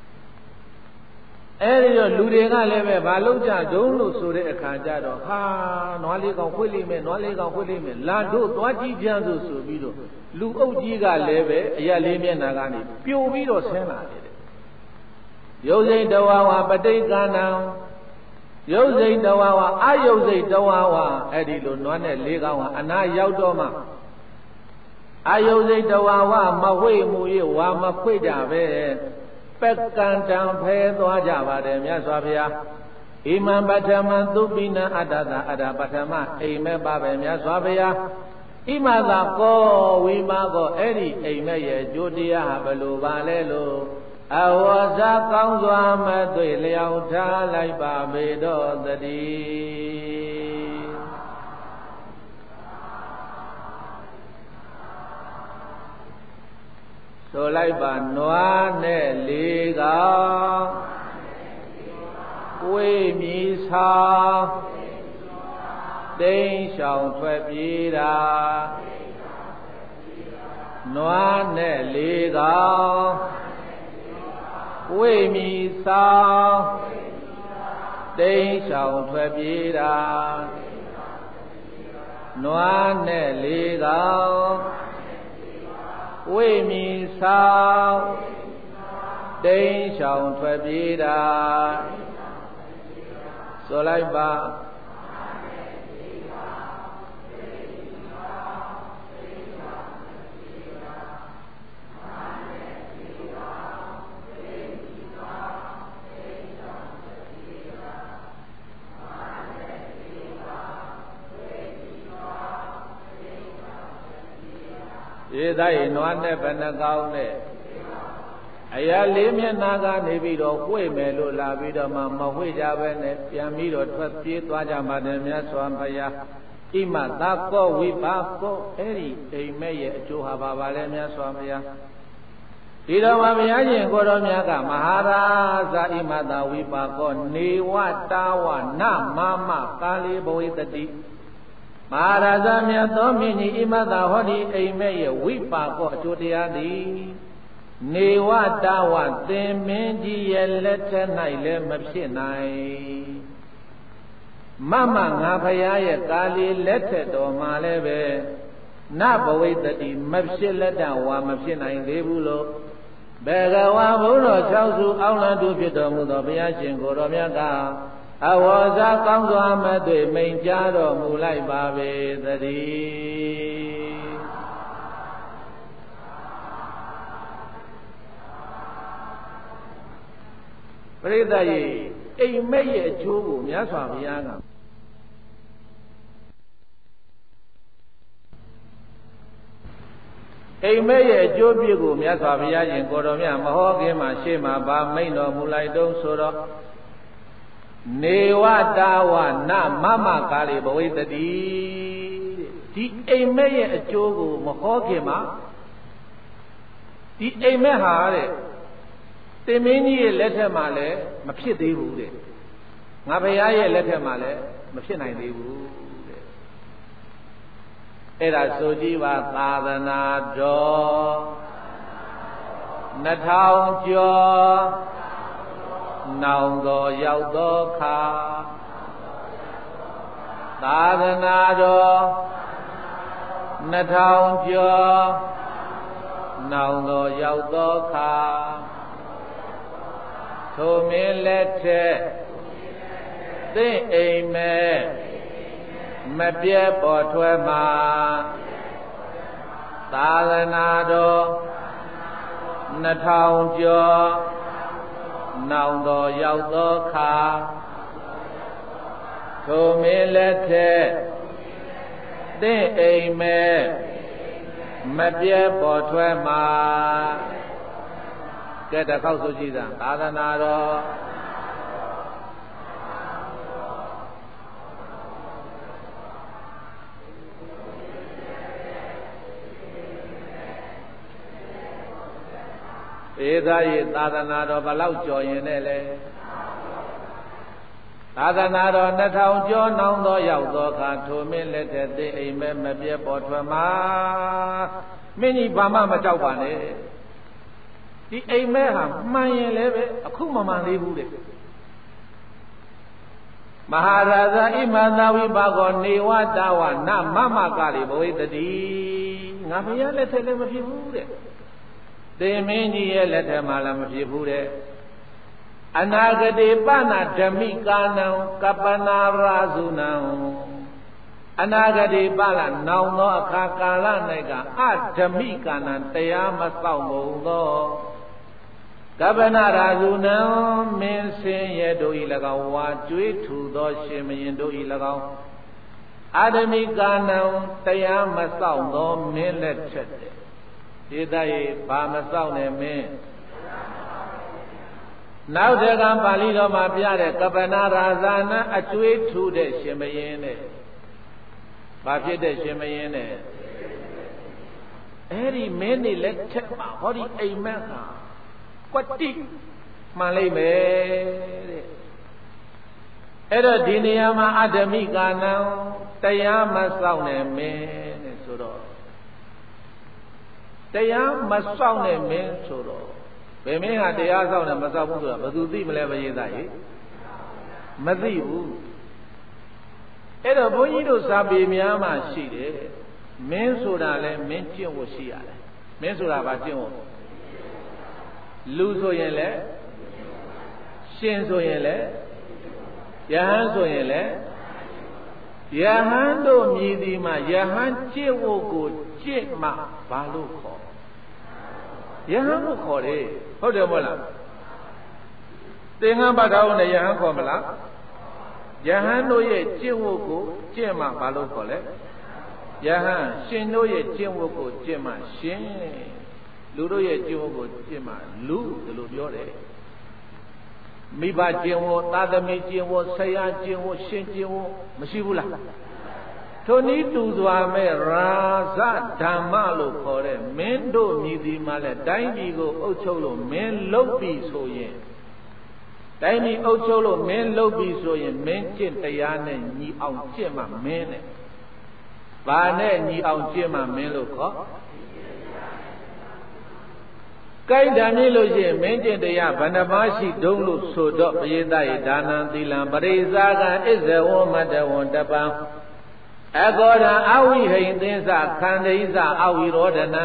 Area Ludega Leve, Baluja, Dolo, Sure, Kajado, Ha, Noliga Willime, Noliga Willime, Lado, Twati Janzo Subido, Lugo Giga Leve, Yaleme Nagani, Pio Vido Sena. Yose Dawawa, Badegana, Yose Dawawa, Ayose Dawawa, Edido, None, Legawa, and I Yaudoma. အာယုစိတ်တဝါဝမဝိမှု၍ဝါမခွေကြပဲပက်ကံတံဖဲသွားကြပါတယ်မြတ်စွာဘုရားဣမံပထမသုပိနအတ္တသာအတ္တပထမအိမ်မဲ့ပါပဲမြတ်စွာဘုရားဣမသာကောဝိမာကောအဲ့ဒီအိမ်မဲ့ရဲ့အကျိုးတရားဟာဘယ်လိုပါလဲလို့အဝါဇာကောင်းစွာမသွေလျောက်ထားလိုက်ပါပေတော့တည်းဆိုလိုက်ပါနွားနဲ့လေးကောင်ဝိမြီဆောင်တိမ်ရှောင်ထွက်ပြေးတာနွားနဲ့လေးကောင်ဝိမြီဆောင်တိမ်ရှောင်ထွက်ပြေးတာနွားနဲ့လေးကောင်ဝိမြီဆောင်တိမ်ရှောင်ထွက်ပြေးတာဆိုလိုက်ပါဧသာယနွားနဲ့ဘယ်နှကောင်းနဲ့အရာလေးမျက်နှာကနေပြီးတော့ဝှေ့မယ်လို့လာပြီးတော့မှမဝှေ့ကြပဲနဲ့ပြန်ပြီးတော့ထွက်ပြေးသွားကြပါတယ်မြတ်စွာဘုရားဣမသာကောဝိပါကောအဲ့ဒီအိမ်မဲ့ရဲ့အကျိုးဟာပါပါလဲမြတ်စွာဘုရားဒီတော့မှဘုရားရှင်ကိုတော်မြတ်ကမဟာရာဇဣမသာဝိပါကောနေဝတာဝနမမကာလီဘဝိတတိမဟာရာဇမြတ်သောမြင့်ကြီးဣမသာဟောဒီအိမ်မဲ့ရဲ့ဝိပါကောအကျိုးတရားသည်နေဝတာဝသင်မင်းကြီးရဲ့လက်ထက်၌လည်းမဖြစ်နိုင်မမငါဖရာရဲ့ကာလီလက်ထက်တော်မှာလည်းပဲနဘဝိတ္တိမဖြစ်လက်တဝါမဖြစ်နိုင်သေးဘူးလို့ဘေကဝါဘုန်းတော်၆စုအောင်းလတုဖြစ်တော်မူသောဘုရားရှင်ကိုယ်တော်မြတ်ကအဝေါဇာကောင်းစွာမသွေမိန်ကြားတော်မူလိုက်ပါပေသတည်းပရိသတ်ရေအိမ်မက်ရဲ့အကျိုးကိုမြတ်စွာဘုရားကအိမ်မက်ရဲ့အကျိုးပြည့်ကိုမြတ်စွာဘုရားရှင်ကိုယ်တော်မြတ်မဟောခင်မှာရှေ့မှာဗာမိန်တော်မူလိုက်တုံးဆိုတော့နေဝတာဝနမမကာလီဘဝိတတိဒီအိမ်မက်ရဲ့အကျိုးကိုမဟောခင်မှာဒီအိမ်မက်ဟာတဲ့တင်မင်းကြီးရဲ့လက်ထက်မှာလည်းမဖြစ်သေးဘူးတဲ့ငါဘုရားရဲ့လက်ထက်မှာလည်းမဖြစ်နိုင်သေးဘူးတဲ့အဲ့ဒါဆိုကြည့်ပါသာသနာတော်နှစ်ထောင်ကျော်နောင်တော်ရောက်သောခါသာသနာတော်နှစ်ထောင်ကျော်နောင်တော်ရောက်သောခါထိုမင်းလက်ထက်သင့်အိမ်မဲ့မပြတ်ပေါ်ထွက်မှာသာသနာတော်နှစ်ထောင်ကျော်နောင်တော်ရောက်သောခါထိုမင်းလက်ထက်သင့်အိမ်မဲ့မပြတ်ပေါ်ထွက်မှာကဲတစ်ခေါက်ဆိုကြည့်သာသာသနာတော်ဧသာယေသာသနာတော်ဘလောက်ကြော်ရင်နဲ့လဲသာသနာတော်နှစ်ထောင်ကျော်နောင်သောရောက်သောအခါထိုမင်းလက်ထက်သိအိမ်မဲမပြတ်ပေါ်ထွက်မှာမင်းကြီးဘာမှမကြောက်ပါနဲ့ဒီအိမ်မဲဟာမှန်ရင်လည်းပဲအခုမမှန်သေးဘူးတဲ့မဟာရာဇဣမသာဝိပါကောနေဝတာဝနမမကလိဘဝိတတိငါဘုရားလက်ထက်လည်းမဖြစ်ဘူးတဲ့သင်မင်းကြီးရဲ့လက်ထက်မှာလည်းမဖြစ်ဘူးတဲ့အနာဂတိပနာဓမိကာနံကပနာရာဇုနံအနာဂတိပါဠနောင်သောအခါကာလ၌ကအဓမိကာဏံတရားမစောင့်မုံသောကပ္ပနာရာဇုနံမင်းစင်ရဲ့တို့ဤ၎င်းဝါကြွေးထူသောရှင်မင်းတို့ဤ၎င်းအဓမိကာဏံတရားမစောင့်သောမင်းလက်ထက်တဲ့ဒီတည်းဘာမစောင့်နဲ့မင်းနောက်တကပါဠိတော်မှာပြတဲ့ကပ္ပနာရာဇာနအကျွေးထူတဲ့ရှင်မင်းနဲ့ဘာဖြစ်တဲ့ရှင်မင်းနဲ့အဲ့ဒီမင်းနေလက်ထက်မှာဟောဒီအိမ်မက်ဟာကွတိမှန်လိမ့်မယ်တဲ့အဲ့တော့ဒီနေရာမှာအဓမိကာဏံတရားမစောင့်နဲ့မင်းတဲ့ဆိုတော့တရားမစောင့်နဲ့မင်းဆိုတော့ဘယ်မင်းဟာတရားစောင့်နဲ့မစောင့်ဘူးဆိုတာဘယ်သူသိမလဲဘယေသားကြီးမသိဘူးအဲ့တော့ဘုန်းကြီးတို့စာပေများမှာရှိတယ်မင်းဆိုတာလဲမင်းကျင့်ဖို့ရှိရတယ်မင်းဆိုတာဘာကျင့်ဖို့လူဆိုရင်လဲရှင်ဆိုရင်လဲယဟန်ဆိုရင်လဲယဟန်တို့မြည်သည်မှာယဟန်ကျင့်ဖို့ကိုကျင့်မှဘာလို့ခေါ်ယဟန်ကိုခေါ်တယ်ဟုတ်တယ်မဟုတ်လားသင်္ကန်းပတ်တော်နဲ့ယဟန်ခေါ်မလားယဟန်တို့ရဲ့ကျင့်ဝတ်ကိုကျင့်မှဘာလို့ခေါ်လဲယဟန်ရှင်တို့ရဲ့ကျင့်ဝတ်ကိုကျင့်မှရှင်လူတို့ရဲ့ကျင့်ဝတ်ကိုကျင့်မှလူဒီလိုပြောတယ်မိဘကျင့်ဝတ်သာသမီကျင့်ဝတ်ဆရာကျင့်ဝတ်ရှင်ကျင့်ဝတ်မရှိဘူးလားထိုနည်းတူစွာမဲ့ရာဇဓမ္မလို့ခေါ်တဲ့မင်းတို့မြည်သည်မှာလဲတိုင်းပြည်ကိုအုပ်ချုပ်လို့မင်းလုပ်ပြီဆိုရင်တိုင်းပြည်အုပ်ချုပ်လို့မင်းလုပ်ပြီဆိုရင်မင်းကျင့်တရားနဲ့ညီအောင်ကျင့်မှမင်းနဲ့ဘာနဲ့ညီအောင်ကျင့်မှမင်းလို့ခေါ်ကိုင်းတံမြည်လို့ရှိရင်မင်းကျင့်တရားဘဏ္ဍပါရှိတုံးလို့ဆိုတော့ပရိသတ်၏ဒါနံသီလံပရိစ္ဆာကံဣဇဝမတဝံတပံအကောဓံအဝိဟိသင်္စခန္ဓိသအဝိရောဓနံ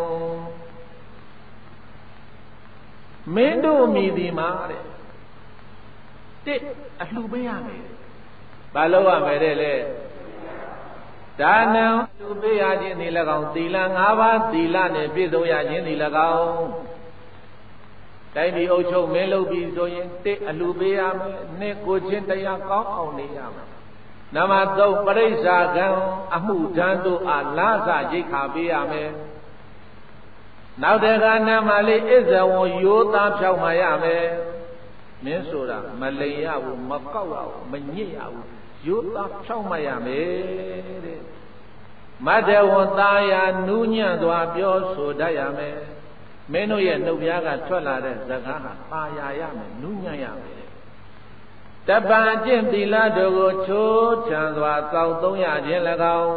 မင်းတို့မြည်သည်မှာတဲ့တစ်အလှပေးရမယ်ဘာလို့ရမယ်တဲ့လေဒါနံအလှပေးရခြင်းဒီ၎င်းသီလ၅ပါးသီလနဲ့ပြည့်စုံရခြင်းဒီ၎င်းတိုင်းပြည်အုပ်ချုပ်မင်းလုပ်ပြီးဆိုရင်တစ်အလှပေးရမယ်နှစ်ကိုချင်းတရားကောင်းအောင်နေရမယ်နံပါတ်သုံးပရိစ္ဆာကံအမှုဓာန်တို့အားလာစရိတ်ခါပေးရမယ်နောက်တခါနံပါတ်လေးဣဇဝံယောသားဖြောက်မှရမယ်မင်းဆိုတာမလိန်ရဘူးမကောက်ရဘူးမညစ်ရဘူးရိုးသားဖြောက်မှရမယ်တဲ့မတ္တဝံသာယာနူးညံ့စွာပြောဆိုတတ်ရမယ်မင်းတို့ရဲ့နှုတ်ပြားကထွက်လာတဲ့စကားဟာသာယာရမယ်နူးညံ့ရမယ်တပံကျင့်သီလတို့ကိုချိုးချံစွာစောင့်သုံးရခြင်း၎င်း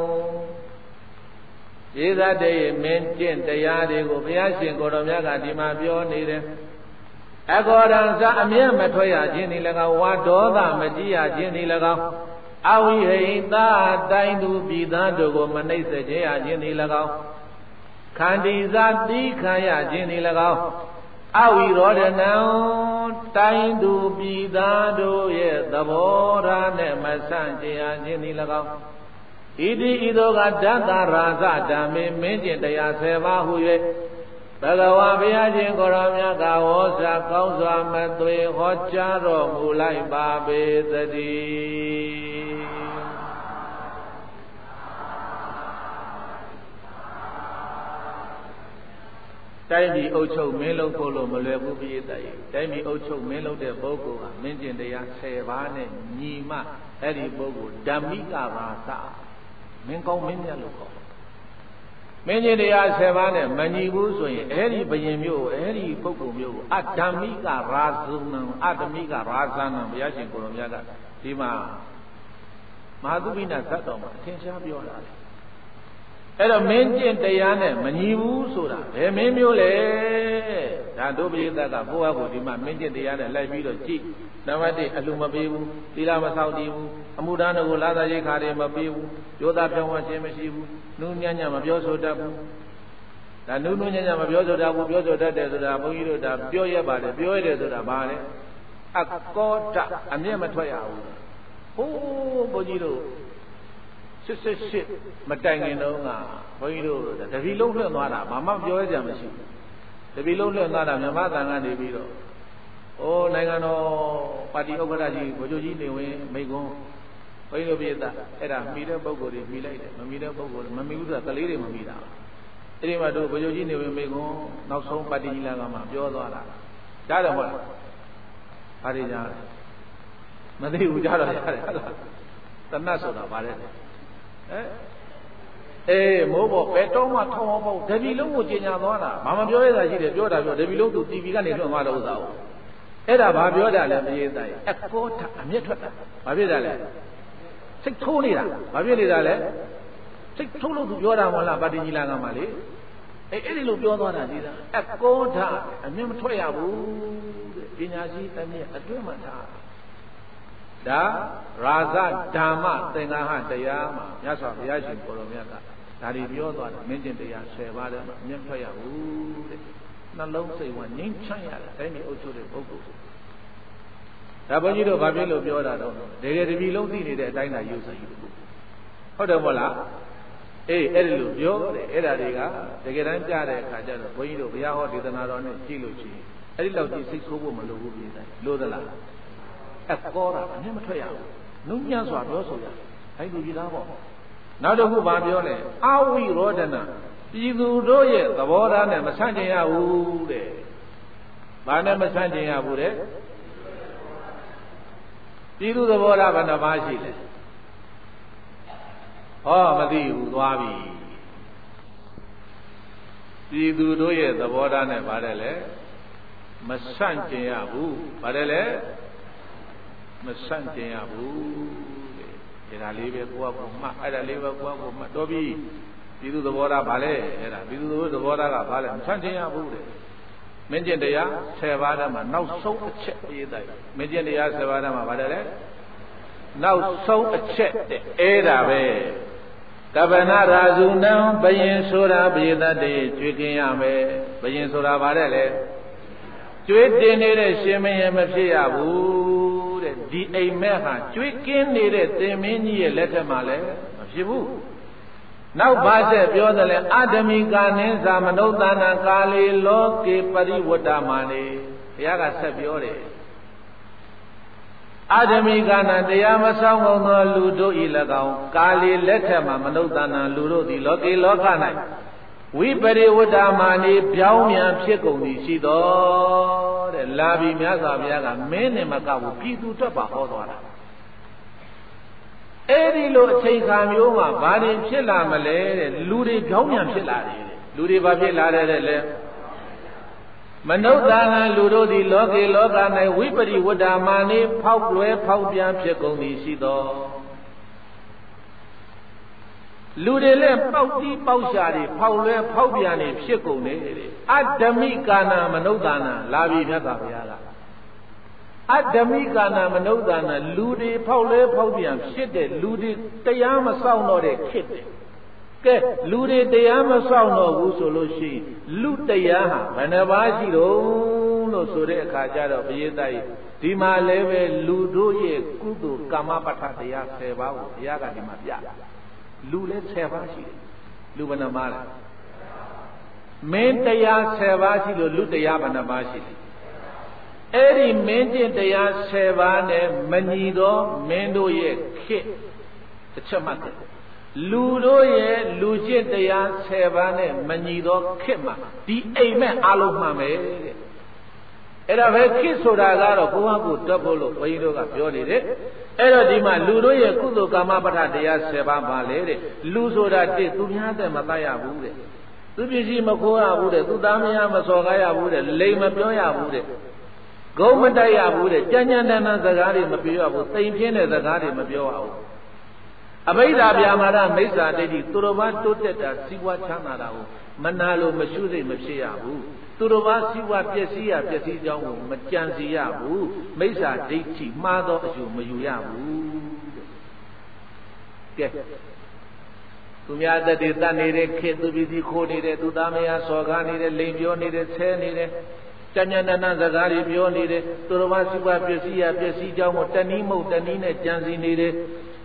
ရေသတ္တေမင်းကျင့်တရားတွေကိုဘုရားရှင်ကိုယ်တော်မြတ်ကဒီမှာပြောနေတယ်အကောရံစအမြဲမထွက်ရခြင်းဒီ၎င်းဝါဒေါသမကြည်ရခြင်းဒီ၎င်းအဝိဟိသာတိုင်းသူပြည်သားတို့ကိုမနှိမ့်ဆက်ခြင်းရခြင်းဒီ၎င်းခန္တီစာတိခံရခြင်းဒီ၎င်းအဝိရောဓနံတိုင်းသူပြည်သားတို့ရဲ့သဘောထားနဲ့မဆန့်ကျင်ရခြင်းဒီ၎င်းဣတိဤသို့ကဓတ္တရာဇဓမ္မေမင်းကျင့်တရားဆယ်ပါးဟု၍ဘဂဝါဘုရားရှင်ကိုရောမြတ်ကဝေါစာကောင်းစွာမသွေဟောကြားတော်မူလိုက်ပါပေသတည်းတိုင်းပြည်အုပ်ချုပ်မင်းလုပ်ဖို့လို့မလွယ်ဘူးပြည့်တဲ့တိုင်းပြည်အုပ်ချုပ်မင်းလုပ်တဲ့ပုဂ္ဂိုလ်ဟာမင်းကျင့်တရားဆယ်ပါးနဲ့ညီမှအဲ့ဒီပုဂ္ဂိုလ်ဓမ္မိကဘာသာမင်းကောင်းမင်းမြတ်လို့ခေါ်မင်းကြီးတရားဆယ်ပါးနဲ့မညီဘူးဆိုရင်အဲ့ဒီဘယင်မျိုးအဲ့ဒီပုဂ္ဂိုလ်မျိုးကိုအဓမ္မိကရာဇုံနံအဓမ္မိကရာဇနံဘုရားရှင်ကိုရောမြတ်ကဒီမှာမဟာသုပိနဇတ်တော်မှာအထင်ရှားပြောတာအဲ့တော့မင်းကျင့်တရားနဲ့မညီဘူးဆိုတာဘယ်မင်းမျိုးလဲဒါတို့ပိဋကကဘုရားကိုဒီမှာမင်းကျင့်တရားနဲ့လိုက်ပြီးတော့ကြည့်နံပါတ်တစ်အလှမပေးဘူးသီလမဆောက်တည်ဘူးအမှုဒါနကိုလာသာရိတ်ခါတွေမပေးဘူးယောသားပြောင်းဝခြင်းမရှိဘူးနူးညံ့ညံ့မပြောဆိုတတ်ဘူးဒါနူးနူးညံ့ညံ့မပြောဆိုတတ်ဘူးပြောဆိုတတ်တယ်ဆိုတာဘုန်းကြီးတို့ဒါပြောရပါတယ်ပြောရတယ်ဆိုတာဘာလဲအကောတအမျက်မထွက်ရဘူးဟိုးဘုန်းကြီးတို့စစ်စစ်ရှစ်မတိုင်ခင်တော့ကဘုန်းကြီးတို့တပီလုံးလွှတ်သွားတာဘာမှပြောရကြမရှိဘူးတပီလုံးလွှတ်သွားတာမြမသံဃာနေပြီးတော့အိုးနိုင်ငံတော်ပါတီဥက္ကဋ္ဌကြီးဗိုလ်ချုပ်ကြီးနေဝင်မိကွန်းဘုန်းကြီးတို့ပြည်သားအဲ့ဒါမိတဲ့ပုံကိုယ်တွေမိလိုက်တယ်မမိတဲ့ပုံကိုယ်မမိဘူးဆိုတာကလေးတွေမမိတာအဲ့ဒီမှာတို့ဗိုလ်ချုပ်ကြီးနေဝင်မိကွန်းနောက်ဆုံးပါတီကြီးလာကမှပြောသွားတာကြားတယ်မဟုတ်လားဘာတွေကြားလဲမသိဘူးကြားတော့ရတယ်ဟုတ်လားတဏှတ်ဆိုတာဗါတဲ့ဟဲ့အေးမိုးပေါ်ဘယ်တော့မှထောင်းအောင်ပေါ့တပီလုံးကိုကျင်ညာသွားတာဘာမှပြောရတာရှိတယ်ပြောတာပြောတပီလုံးသူ တီဗီ ကနေလွှင့်သွားတဲ့ဥစ္စာကိုအဲ့ဒါဘာပြောတာလဲမရေးသားရင်အကောထအမျက်ထွက်တာဘာဖြစ်တာလဲစိတ်ထိုးနေတာဘာဖြစ်နေတာလဲစိတ်ထိုးလို့သူပြောတာမဟုတ်လားပါတီကြီးလာကမှလေအဲ့အဲ့ဒီလိုပြောသွားတာကြီးလားအကောထအမျက်မထွက်ရဘူးတဲ့ပညာရှိအမျက်အတွင်းမှာထားဒါရာဇဓမ္မသင်္ဃဟတရားမှာမြတ်စွာဘုရားရှင်ကိုယ်တော်မြတ်ကဒါတွေပြောသွားတယ်မင်းကျင့်တရားဆယ်ပါးထဲမှာအမျက်ထွက်ရဘူးတဲ့နှလုံးစိတ်ဝငြိမ်းချမ်းရတယ်အဲ့ဒီအုပ်ချုပ်တဲ့ပုဂ္ဂိုလ်ဒါဘုန်းကြီးတို့ဘာဖြစ်လို့ပြောတာတော့တကယ်တပီလုံးသိနေတဲ့အတိုင်းသာယူဆယူဟုတ်တယ်မဟုတ်လားအေးအဲ့ဒီလိုပြောတယ်အဲ့ဒါတွေကတကယ်တမ်းကြားတဲ့အခါကျတော့ဘုန်းကြီးတို့ဘုရားဟောဒေသနာတော်နဲ့ကြည့်လို့ရှိရင်အဲ့ဒီလောက်ကြီးစိတ်ဆိုးဖို့မလိုဘူးပြည်တယ်လို့သလားအကောတာအမြင်မထွက်ရဘူးနှုံညံ့စွာပြောဆိုရအဲ့လိုကြီးသားပေါ့နောက်တစ်ခုဘာပြောလဲအဝိရောဒနာပြည်သူတို့ရဲ့သဘောထားနဲ့မဆန့်ကျင်ရဘူးတဲ့ဘာနဲ့မဆန့်ကျင်ရဘူးတဲ့ပြည်သူသဘောထားဘယ်နှပါးရှိလဲဟောမသိဘူးသွားပြီပြည်သူတို့ရဲ့သဘောထားနဲ့ပါတယ်လေမဆန့်ကျင်ရဘူးပါတယ်လေမဆန့်ကျင်ရဘူးတဲ့ဒါလေးပဲကိုယ့်အကူမှအဲ့ဒါလေးပဲကိုယ့်အကူမှတော်ပြီပြည်သူသဘောထားဗာလဲအဲ့ဒါပြည်သူသဘောထားကဗာလဲမဆန့်ကျင်ရဘူးတဲ့မင်းကျင့်တရားဆယ်ပါးထဲမှာနောက်ဆုံးအချက်ရေးတိုင်းမင်းကျင့်တရားဆယ်ပါးထဲမှာဗာတယ်လေနောက်ဆုံးအချက်တဲ့အဲ့ဒါပဲကပ္ပနာရာဇုနံဘယင်ဆိုတာဘယတတ်တွေကျွေးกินရမယ်ဘယင်ဆိုတာဗာတယ်လေကျွေးတင်နေတဲ့ရှင်မင်းရမဖြစ်ရဘူးတဲ့ဒီအိမ်မက်ဟာကျွေးကင်းနေတဲ့သင်မင်းကြီးရဲ့လက်ထက်မှာလည်းမဖြစ်ဘူးနောက်ဘာဆက်ပြောတယ်လဲအဓမိကာနင်းသာမနုဿာနံကာလေလောကေပရိဝတ္တမာနေဘုရားကဆက်ပြောတယ်အဓမိကာနတရားမဆောင်ကုန်သောလူတို့ဤ၎င်းကာလေလက်ထက်မှာမနုဿာနံလူတို့သည်လောကေလောက၌ဝိပရိဝတ္တမာနေပြောင်းပြန်ဖြစ်ကုန်သည်ရှိတော်တဲ့လာပြီမြတ်စွာဘုရားကမင်းနဲ့မကဘူးပြည်သူအတွက်ပါဟောသွားတာအဲ့ဒီလိုအချိန်ခါမျိုးမှာဘာတွေဖြစ်လာမလဲတဲ့လူတွေပြောင်းပြန်ဖြစ်လာတယ်တဲ့လူတွေဘာဖြစ်လာတယ်တဲ့လဲမနုဿာနံလူတို့သည်လောကေလောက၌ဝိပရိဝတ္တမာနေဖောက်လွဲဖောက်ပြန်ဖြစ်ကုန်သည်ရှိတော်လူတွေလည်းပေါက်တီးပေါက်ရှာတွေဖောက်လွဲဖောက်ပြန်နေဖြစ်ကုန်တယ်တဲ့အဓမိကာနမနုဿာနလာပြီမြတ်စွာဘုရားကအဓမိကာနမနုဿာနလူတွေဖောက်လွဲဖောက်ပြန်ဖြစ်တဲ့လူတွေတရားမစောင့်တော့တဲ့ခေတ်တယ်ကဲလူတွေတရားမစောင့်တော့ဘူးဆိုလို့ရှိရင်လူတရားဟာဘယ်နှပါးရှိတော့လို့ဆိုတဲ့အခါကျတော့ဘုရားတိုက်ဒီမှာလည်းပဲလူတို့ရဲ့ကုသိုလ်ကာမပဋ္ဌတရားဆယ်ပါးကိုဘုရားကဒီမှာပြလူလဲဆယ်ပါးရှိတယ်လူဘယ်နှပါးလဲမင်းတရားဆယ်ပါးရှိလို့လူတရားဘယ်နှပါးရှိလဲအဲ့ဒီမင်းကျင့်တရားဆယ်ပါးနဲ့မညီသောမင်းတို့ရဲ့ခေတ်တစ်ချက်မှတ်တယ်လူတို့ရဲ့လူကျင့်တရားဆယ်ပါးနဲ့မညီသောခေတ်မှာဒီအိမ်မက်အလုံးမှန်ပဲတဲ့အဲ့ဒါပဲခေတ်ဆိုတာကတော့ကိုယ့်ဟာကိုယ်တွက်ဖို့လို့ဘုန်းကြီးတို့ကပြောနေတယ်အဲ့တော့ဒီမှာလူတို့ရဲ့ကုသိုလ်ကာမပဋ္ဌတရားဆယ်ပါးပါလေတဲ့လူဆိုတာတစ်သူများတဲ့မတတ်ရဘူးတဲ့သူပစ္စည်းမခိုးရဘူးတဲ့သူသားမယားမစော်ကားရဘူးတဲ့လိမ်မပြောရဘူးတဲ့ဂုံးမတိုက်ရဘူးတဲ့ကြမ်းကြမ်းတမ်းတမ်းစကားတွေမပြောရဘူးတိမ်ပြင်းတဲ့စကားတွေမပြောရဘူးအဘိဓါဗျာမာရမိစ္ဆာဒိဋ္ဌိသူတော်ဘာတိုးတက်တာစီးပွားချမ်းသာတာကိုမနာလို့မရှုစိတ်မဖြစ်ရဘူးသူတော်ဘာစီးပွားပျက်စီးရပျက်စီးကြောင်းကိုမကြံစီရဘူးမိစ္ဆာဒိဋ္ဌိမှားသောအယူမယူရဘူးကဲသူများတည်းတတ်နေတဲ့ခေတ်သူပြည်စီခိုးနေတဲ့သူသားမယားစော်ကားနေတဲ့လိန်ပြောနေတဲ့ဆဲနေတဲ့ကြမ်းကြမ်းတမ်းတမ်းစကားတွေပြောနေတယ်သူတော်ဘာစီးပွားပျက်စီးရပျက်စီးကြောင်းကိုတဏှီမုတ်တဏှီနဲ့ကြံစီနေတယ်တ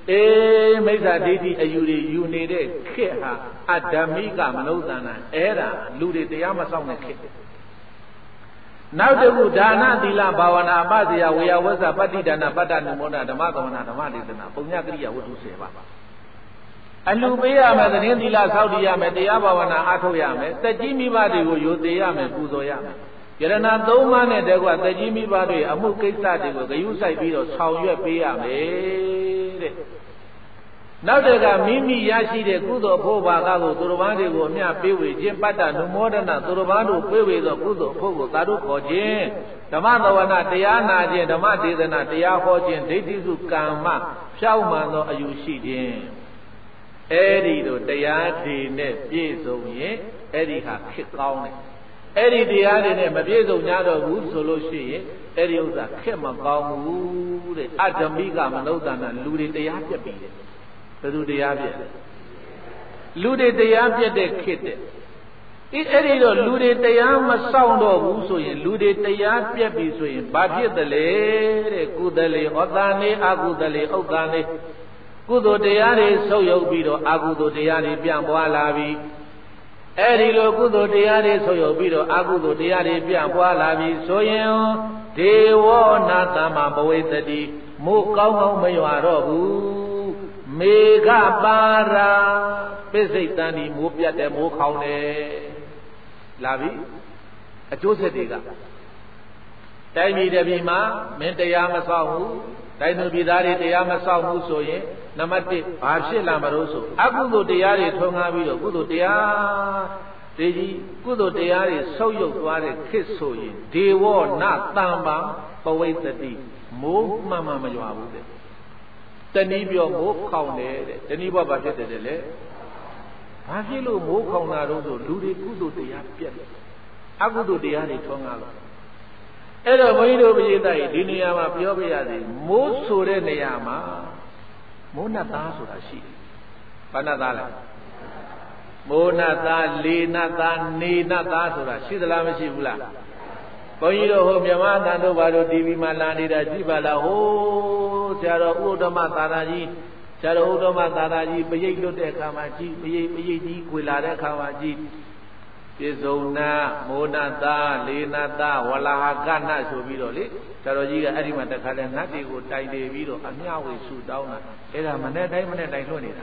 အေးမိစ္ဆာဒိဋ္ဌိအယူတွေယူနေတဲ့ခေတ်ဟာအဓမ္မိကမနုဿာနာအဲ့ဒါလူတွေတရားမဆောင်တဲ့ခေတ်နောက်တစ်ခုဒါနသီလဘာဝနာအပဇယဝေယဝဇ္ဇပဋိဒါနပတ္တနုမောဒဓမ္မကဝနာဓမ္မဒေသနာပုံညကရိယာဝတ္ထုဆယ်ပါးအလှပေးရမယ်သတင်းသီလစောင့်တည်ရမယ်တရားဘာဝနာအားထုတ်ရမယ်သက်ကြီးမိဘတွေကိုယိုသေးရမယ်ပူဇော်ရမယ်ယရဏသုံးပါးနဲ့တည်းကသက်ကြီးမိဘတွေအမှုကိစ္စတွေကိုဂရုစိုက်ပြီးတော့ဆောင်ရွက်ပေးရမယ်တဲ့နောက်တကမိမိရရှိတဲ့ကုသိုလ်ဖို့ဘာကကိုသူတော်ဘာတွေကိုအမျှပေးဝေခြင်းပတ္တနုမောဒနာသူတော်ဘာတို့ပေးဝေသောကုသိုလ်ဖို့ကိုသာတို့ခေါ်ခြင်းဓမ္မသဝနာတရားနာခြင်းဓမ္မဒေသနာတရားဟောခြင်းဒိဋ္ဌိစုကမ္မဖြောက်မှန်သောအယူရှိခြင်းအဲ့ဒီတို့တရားတွေနဲ့ပြည့်စုံရင်အဲ့ဒီဟာခက်ကောင်းတယ်အဲ့ဒီတရားတွေနဲ့မပြည့်စုံကြတော့ဘူးဆိုလို့ရှိရင်အဲ့ဒီဥစ္စာခက်မကောင်းဘူးတဲ့အဓမ္မိကမနုဿာနာလူတွေတရားပြက်ပြီးတယ်ဘယ်သူတရားပြက်လူတွေတရားပြက်တဲ့ခေတ်တဲ့ဒီအဲ့ဒီတော့လူတွေတရားမဆောင်တော့ဘူးဆိုရင်လူတွေတရားပြက်ပြီဆိုရင်ဘာဖြစ်တယ်လဲတဲ့ကုသလေဩတာနေအကုသလေဥက္ကာနေကုသိုလ်တရားတွေဆုပ်ယုပ်ပြီးတော့အကုသိုလ်တရားတွေပြန်ပွားလာပြီအဲ့ဒီလိုကုသိုလ်တရားတွေဆုပ်ယုပ်ပြီးတော့အကုသိုလ်တရားတွေပြန်ပွားလာပြီဆိုရင်ဒေဝနာသမဘဝေတတိမိုးကောင်းကောင်းမရွာတော့ဘူးမေဃပါရာပိစိတ်တန်ဒီမိုးပြတ်တယ်မိုးခေါင်းတယ်လာပြီအကျိုးဆက်တွေကတိုင်းပြည်တစ်ပြည်မှာမင်းတရားမဆောင်ဘူးတိုင်းသူပြည်သားတွေတရားမဆောင်ဘူးဆိုရင်နံပါတ်တစ်ဘာဖြစ်လာမလို့ဆိုအကုသိုလ်တရားတွေထွန်းကားပြီးတော့ကုသိုလ်တရားဒီကြီးကုသိုလ်တရားတွေဆုပ်ယုပ်သွားတဲ့ခေတ်ဆိုရင်ဒေဝနတံပံပဝိတ္တိမိုးမှန်မှန်မရွာဘူးတဲ့တဏီပြောမိုးခေါင်တယ်တဲ့တဏီဘောဘာဖြစ်တယ်လဲဘာဖြစ်လို့မိုးခေါင်တာတော့ဆိုလူတွေကုသိုလ်တရားပြတ်တယ်အကုသိုလ်တရားတွေထွန်းကားလို့အဲ့တော့ဘုန်းကြီးတို့ပရိသတ်ကြီးဒီနေရာမှာပြောပြရစီမိုးဆိုတဲ့နေရာမှာမိုးနတ်သားဆိုတာရှိတယ်။ဘာနတ်သားလဲမိုးနတ်သားလေနတ်သားနေနတ်သားဆိုတာရှိသလားမရှိဘူးလားဘုန်းကြီးတို့ဟိုမြမအတန်တို့ဘာလို့တီဗီမှာလာနေတာကြည့်ပါလားဟိုးဆရာတော်ဥဒ္ဓမသာသာကြီးဆရာတော်ဥဒ္ဓမသာသာကြီးပရိတ်လွတ်တဲ့အခါမှာကြည့်ပရိတ်ပရိတ်ကြီးခွေလာတဲ့အခါမှာကြည့်ပြေဆုံးနာမိုးနတ်သားလေနတ်သားဝလာဟကနတ်ဆိုပြီးတော့လေဆရာတော်ကြီးကအဲ့ဒီမှာတခါလဲနတ်တွေကိုတိုင်တည်ပြီးတော့အမျှဝေဆူတောင်းတာအဲ့ဒါမနဲ့တိုင်းမနဲ့တိုင်းလွှတ်နေတာ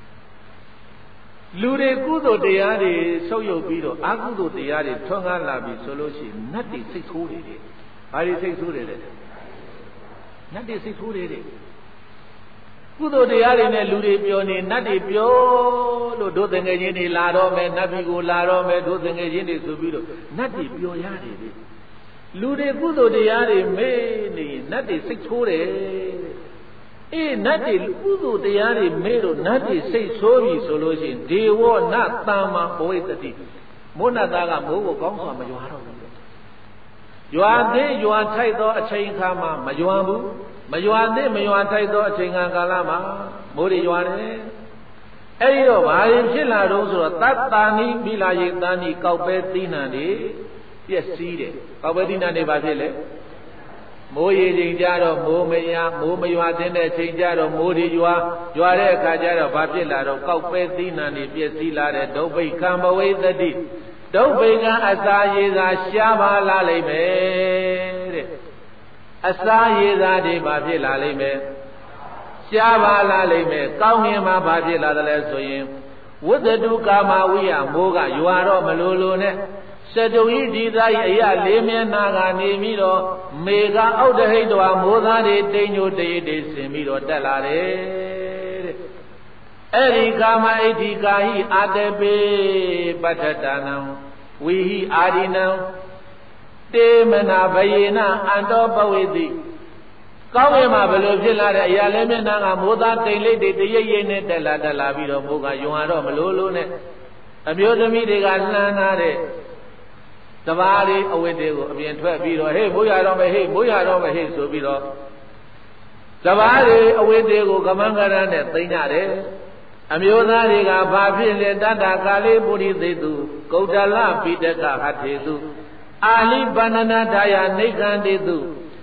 လူတွေကုသိုလ်တရားတွေဆုပ်ယုပ်ပြီးတော့အကုသိုလ်တရားတွေထွန်းကားလာပြီဆိုလို့ရှိရင်နတ်တွေစိတ်ဆိုးတယ်တဲ့ဘာတွေစိတ်ဆိုးတယ်လဲနတ်တွေစိတ်ဆိုးတယ်တဲ့ကုသိုလ်တရားတွေနဲ့လူတွေပြောနေနတ်တွေပြောလို့တို့တငယ်ချင်းတွေလာတော့မယ်နတ်ပြည်ကိုလာတော့မယ်တို့တငယ်ချင်းတွေဆိုပြီးတော့နတ်တွေပြောရတယ်လေလူတွေကုသိုလ်တရားတွေမေ့နေနတ်တွေစိတ်ဆိုးတယ်အေးနတ်တွေကုသိုလ်တရားတွေမေ့လို့နတ်တွေစိတ်ဆိုးပြီဆိုလို့ရှိရင်ဒေဝနတမ္မာဘဝိတ္တိမိုးနတ်သားကမိုးကိုကောင်းစွာမရွာတော့ဘူးရွာသေးရွာထိုက်သောအချိန်ခါမှာမရွာဘူးမရွာသေးမရွာထိုက်သောအချိန်ကာလမှာမိုးတွေရွာတယ်အဲ့ဒီတော့ဘာရင်ဖြစ်လာတော့ဆိုတော့တတ္တာနိမိလာယေတန်နိကောက်ပဲသီးနှံတွေပျက်စီးတယ်ကောက်ပဲသီးနှံတွေဘာဖြစ်လဲမိုးရေချိန်ကြတော့မိုးမရမိုးမရွာတဲ့အချိန်ကြတော့မိုးတွေရွာရွာတဲ့အခါကျတော့ဘာဖြစ်လာတော့ကောက်ပဲသီးနှံတွေပျက်စီးလာတဲ့ဒုဗ္ဗိကံဘဝိတ္တိဒုဗ္ဗိကံအစာရေစာရှားပါလာလိမ့်မယ်တဲ့အစာရေစာတွေဘာဖြစ်လာလိမ့်မယ်ရှားပါလာလိမ့်မယ်ကောင်းငင်မှာဘာဖြစ်လာတယ်လဲဆိုရင်ဝတ္တတုကာမဝိယမိုးကရွာတော့မလိုလိုနဲ့စတုဤဒီသားဤအရာလေးမျက်နာကနေပြီးတော့မေကအောက်တဟိတဝါမိုးသားတွေတိမ်ညိုတရိပ်တွေဆင်ပြီးတော့တက်လာတယ်တဲ့အဲ့ဒီကာမဣဋ္ဌိကာဟိအာတပေပဋ္ဌတနံဝိဟိအာရိနံတေမနာဘယေနအန္တောပဝေတိကောင်းကင်မှာဘယ်လိုဖြစ်လာတဲ့အရာလေးမျက်နှာကမိုးသားတိမ်လိပ်တွေတရိပ်ရိပ်နဲ့တက်လာတက်လာပြီးတော့မိုးကယွံတော့မလို့လို့နဲ့အမျိုးသမီးတွေကလှမ်းလာတဲ့တဘာတွေအဝတ်တွေကိုအပြင်ထွက်ပြီးတော့ဟေးမိုးရတော့မယ်ဟေးမိုးရတော့မယ်ဟေးဆိုပြီးတော့တဘာတွေအဝတ်တွေကိုကမန်းကရနဲ့သိမ့်ကြတယ်အမျိုးသားတွေကဘာဖြစ်လဲတတ္တကာလိပုရိသေတုကုဋ္ဌလပိတကဟထေတုအာလိပန္နနာဒါယနိက္ခန္တေတု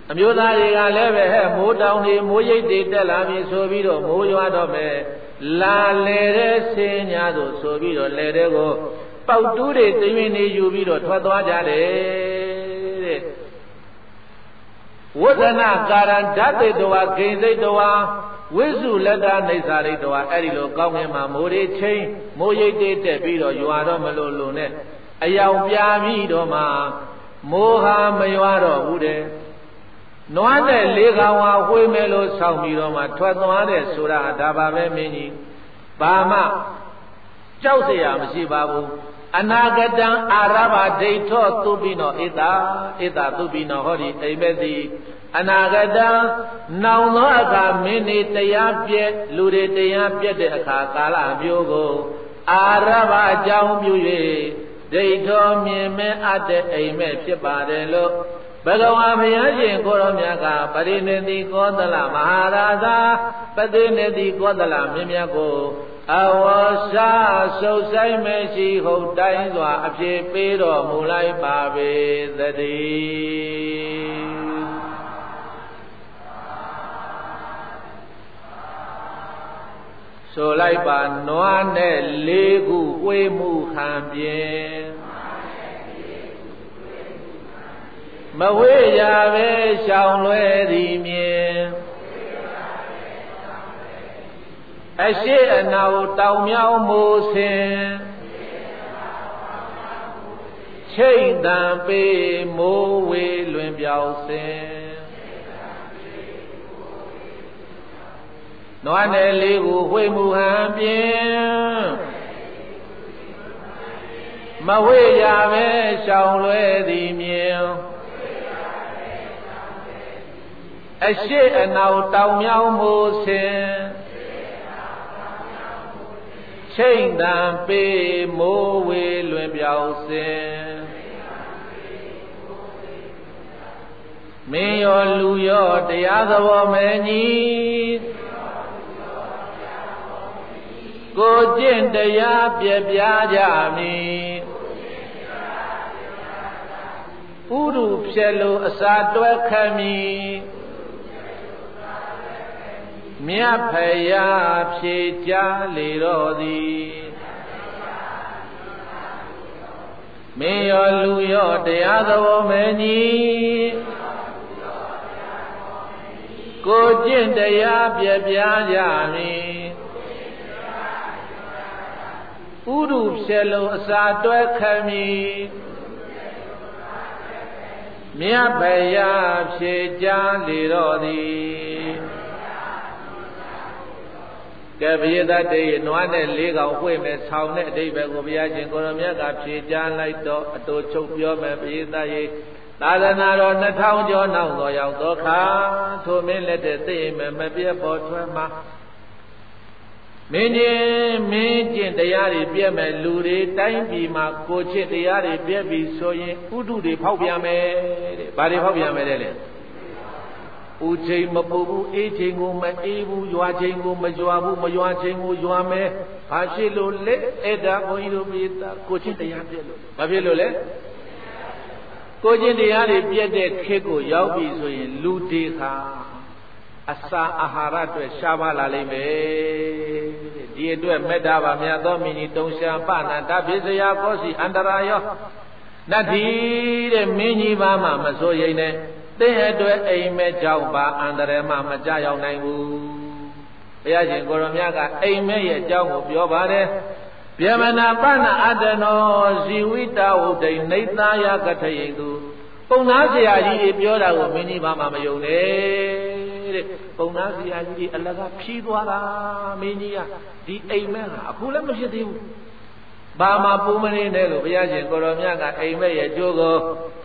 အမျိုးသားတွေကလည်းပဲဟဲ့မိုးတောင်တွေမိုးရိပ်တွေတက်လာပြီဆိုပြီးတော့မိုးရွာတော့မယ်လာလေတဲ့ဆင်းညာသို့ဆိုပြီးတော့လေတဲ့ကိုပေါက်တူးတွေတွင်နေယူပြီးတော့ထွက်သွားကြတယ်တဲ့ဝဒနာကာရဓာတေတဝါဂိဉ္စိတ်တဝါဝိစုလတ္တနေစာရိတဝါအဲ့ဒီလိုကောင်းကင်မှာမိုးတွေချင်းမိုးရိပ်တွေတက်ပြီးတော့ရွာတော့မလို့လို့နဲ့အယောင်ပြာပြီးတော့မှမိုးဟာမရွာတော့ဘူးတဲ့နွားနဲ့လေးကောင်ဟာဝှေးမယ်လို့ဆောင်းပြီးတော့မှထွက်သွားတဲ့ဆိုတာဒါပါပဲမင်းကြီးဘာမှကြောက်เสียမရှိပါဘူးအနာဂတံအာရဘဒိဋ္ဌောသူပိနောဧတာဧတာသူပိနောဟောဒီအိမ်မက်သည်အနာဂတံနောင်သောအခါမင်းနေတရားပြည့်လူတွေတရားပြည့်တဲ့အခါကာလမျိုးကိုအာရဘအကြောင်းပြု၍ဒိဋ္ဌောမြင်မဲ့အပ်တဲ့အိမ်မက်ဖြစ်ပါတယ်လို့ဘဂဝါဘုရားရှင်ကိုရောမြတ်ကပရိနိတိကောသလမဟာရာဇာပတိနိတိကောသလမြင်မြတ်ကိုအဝါစာစုပ်ဆိုင်မရှိဟုတ်တိုင်းစွာအဖြစ်ပေးတော်မူလိုက်ပါပေသတည်းဆိုလိုက်ပါနွားနဲ့လေးခုဝေးမှုခံပြင်းမဝေးရပဲရှောင်လွဲသည်မြင်အရှိအနောက်တောင်မြောင်မိုးဆင်ချိန်တံပေးမိုးဝေလွင်ပြောင်းစင်နွားနယ်လေးကိုဝှေ့မှုဟန်ပြင်းမဝေးရပဲရှောင်လွဲသည်မြင်အရှိအနောက်တောင်မြောင်မိုးဆင်ချိန်တံပေးမိုးဝေလွင်ပြောင်းစင်မင်းရောလူရောတရားသဘောမဲ့ညီကိုကျင့်တရားပြပြကြမည်ဥရုဖြစ်လို့အစာတွဲခမည်မြတ်ဖယားဖြေကြလေတော်သည်မင်းရောလူရောတရားသဘောမဲ့ညီကိုကျင့်တရားပြပြကြမည်ဥရုဖြစ်လို့အစာတွဲခမည်မြတ်ဖယားဖြေကြလေတော်သည်ကဲဘုရားတည်းနွားနဲ့လေးကောင်ဝှေ့မဲ့ဆောင်းတဲ့အတိတ်ပဲကိုဘုရားရှင်ကိုရမြတ်ကဖြေကြားလိုက်တော့အတူချုပ်ပြောမယ်ဘုရားတည်းသာသနာတော်နှစ်ထောင်ကျော်နောက်တော်ရောက်သောခါထိုမင်းလက်တဲ့သိမဲ့မပြတ်ပေါ်ထွက်မှာမင်းကြီးမင်းကျင့်တရားတွေပြည့်မဲ့လူတွေတိုင်းပြည်မှာကိုချစ်တရားတွေပြည့်ပြီဆိုရင်ဥဒုတွေဖောက်ပြန်မယ်တဲ့ဘာတွေဖောက်ပြန်မယ်လဲဦးချိန်မပူဘူးအေးချိန်ကိုမအေးဘူးရွာချိန်ကိုမရွာဘူးမရွာချိန်ကိုရွာမယ်ဘာဖြစ်လို့လဲအဲ့ဒါဘုန်းကြီးတို့ပြည်သားကိုချင်းတရားပြည့်လို့ဘာဖြစ်လို့လဲကိုချင်းတရားတွေပြည့်တဲ့ခေတ်ကိုရောက်ပြီဆိုရင်လူတွေခါအစာအာဟာရအတွက်ရှားပါလာလိမ့်မယ်ဒီအတွက်မေတ္တာပါမြတ်သောမင်းကြီးတုံရှာပနာတပိစရာကောစီအန္တရာယောနတ်ဒီတဲ့မင်းကြီးပါမှမစိုးရိမ်နဲ့တဲ့အတွက်အိမ်မဲ့ကြောင့်ပါအန္တရာယ်မှမကြရောက်နိုင်ဘူးဘုရားရှင်ကိုရောမြတ်ကအိမ်မဲ့ရဲ့အကြောင်းကိုပြောပါတယ်ဗျမနာပနာအတ္တနောဇီဝိတဝုဒိနေသာယကထယေတုပုံနာဆရာကြီးတွေပြောတာကိုမင်းကြီးဘာမှမယုံနဲ့တဲ့ပုံနာဆရာကြီးတွေအလကားဖြီးသွားတာမင်းကြီးကဒီအိမ်မဲ့ကအခုလည်းမဖြစ်သေးဘူးဘာမှပူမနေနဲ့လို့ဘုရားရှင်ကိုရောမြတ်ကအိမ်မဲ့ရဲ့ကြိုးကို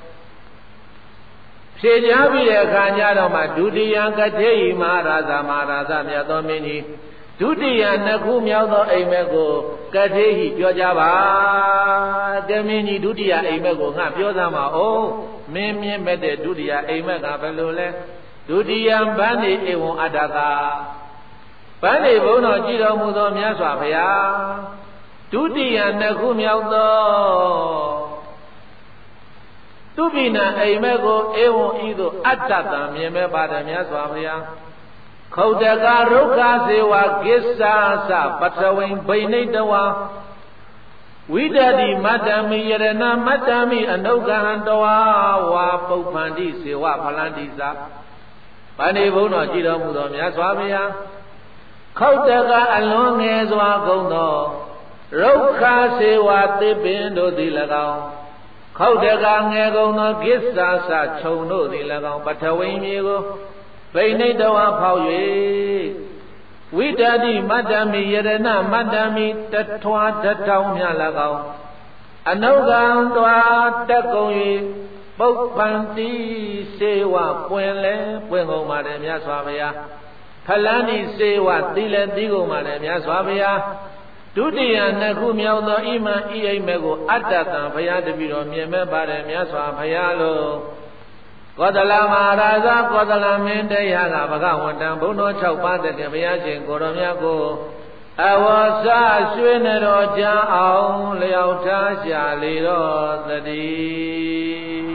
ဖြေကြားပြီးတဲ့အခါကျတော့မှဒုတိယကထေယမဟာရာဇမဟာရာဇမြတ်သောမင်းကြီးဒုတိယနှစ်ခုမြောက်သောအိမ်မက်ကိုကထေဟိပြောကြပါတမင်းကြီးဒုတိယအိမ်မက်ကိုငါပြောသားမှာအောင်မင်းမြင့်မဲ့တဲ့ဒုတိယအိမ်မက်ကဘယ်လိုလဲဒုတိယဗန္တိဧဝံအတ္တကာဗန္တိဘုန်းတော်ကြည်တော်မူသောမြတ်စွာဘုရားဒုတိယနှစ်ခုမြောက်သောသူပိနာအိမ်မက်ကိုဧဝံဤသို့အတ္တတံမြင်မဲ့ပါတယ်မြတ်စွာဘုရားခုတ်တကရုက္ခစေဝကိစ္ဆာသပထဝိံဗိနိတဝါဝိတတိမတ္တမိယရဏမတ္တမိအနုက္ကဟံတဝါဝါပုပ္ပန္တိစေဝဖလန္တိသာဗန္ဒီဘုန်းတော်ကြည်တော်မူသောမြတ်စွာဘုရားခုတ်တကအလွန်ငယ်စွာကုန်သောရုက္ခစေဝသစ်ပင်တို့သည်၎င်းခုတ်တကငယ်ကုန်သောကိစ္ဆာသခြုံတို့သည်၎င်းပထဝီမြေကိုဗိနိတဝါဖောက်၍ဝိတတိမတ္တမိယရဏမတ္တမိတထွားတထောင်မြ၎င်းအနုကံတွာတက်ကုန်၍ပုပ္ပန္တိစေဝပွင့်လဲပွင့်ကုန်ပါတယ်မြတ်စွာဘုရားဖလန္တိစေဝသီလဲသီကုန်ပါတယ်မြတ်စွာဘုရားဒုတိယနှစ်ခုမြောက်သောဣမံဤအိမ်မဲကိုအတ္တတံဘုရားတပည့်တော်မြင်မဲ့ပါတယ်မြတ်စွာဘုရားလို့ကောသလမဟာရာဇကောသလမင်းတရားကဘဂဝန္တံဘုံတော်၆ပါးတကဘုရားရှင်ကိုတော်မြတ်ကိုအဝါစရွှေနေတော်ကြအောင်လျောက်ထားရှာလေတော်သတည်း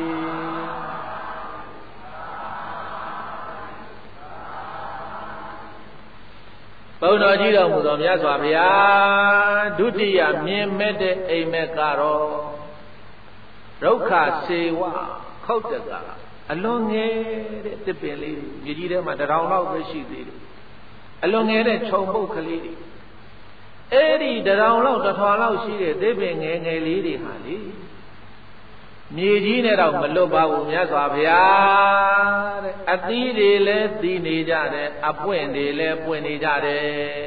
ဘုံတော်ကြီးတော်မူသောမြတ်စွာဘုရားဒုတိယမြင်မဲ့တဲ့အိမ်မက်ကတော့ဒုက္ခစေဝခုတ်တကအလွန်ငယ်တဲ့တစ်ပင်လေးမြေကြီးထဲမှာတရောင်လောက်ပဲရှိသေးတယ်အလွန်ငယ်တဲ့ခြုံပုတ်ကလေးတွေအဲ့ဒီတရောင်လောက်တစ်ထွာလောက်ရှိတဲ့တစ်ပင်ငယ်ငယ်လေးတွေဟာလေမြေကြီးနဲ့တော့မလွတ်ပါဘူးမြတ်စွာဘုရားတဲ့အသီးတွေလည်းသီးနေကြတယ်အပွင့်တွေလည်းပွင့်နေကြတယ်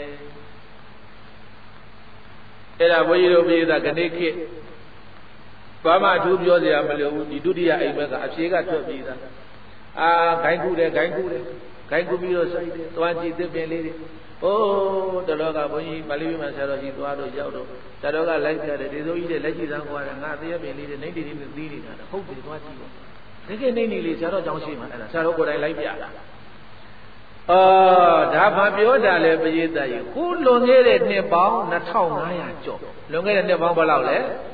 အဲ့ဒါဘုန်းကြီးတို့ပြည်သားကနေခေတ်ဘာမှအထူးပြောစရာမလိုဘူးဒီဒုတိယအိမ်ဘက်ကအဖြေကထွက်ပြီးသားအာဂိုင်းကူတယ်ဂိုင်းကူတယ်ဂိုင်းကူပြီးတော့စိုက်တယ်သွားကြည့်သစ်ပင်လေးတွေအိုးတလောကဘုန်းကြီးမလေးမှာဆရာတော်ကြီးသွားတော့ရောက်တော့ဆရာတော်ကလိုက်ပြတယ်ဒီလိုကြီးတဲ့လက်ကြည့်စမ်းကွာတယ်ငါသရက်ပင်လေးတွေနေတီတီနဲ့သီးနေတာဟုတ်တယ်သွားကြည့်ပါတကယ်နေနေလေးဆရာတော်ကြောင်းရှိမှအဲ့ဒါဆရာတော်ကိုယ်တိုင်လိုက်ပြတာအော်ဒါဘာပြောတာလဲပရိသတ်ကြီးခုလွန်ခဲ့တဲ့နှစ်ပေါင်းနှစ်ထောင်ငါးရာကျော်လွန်ခဲ့တဲ့နှစ်ပေါင်းဘယ်လောက်လဲ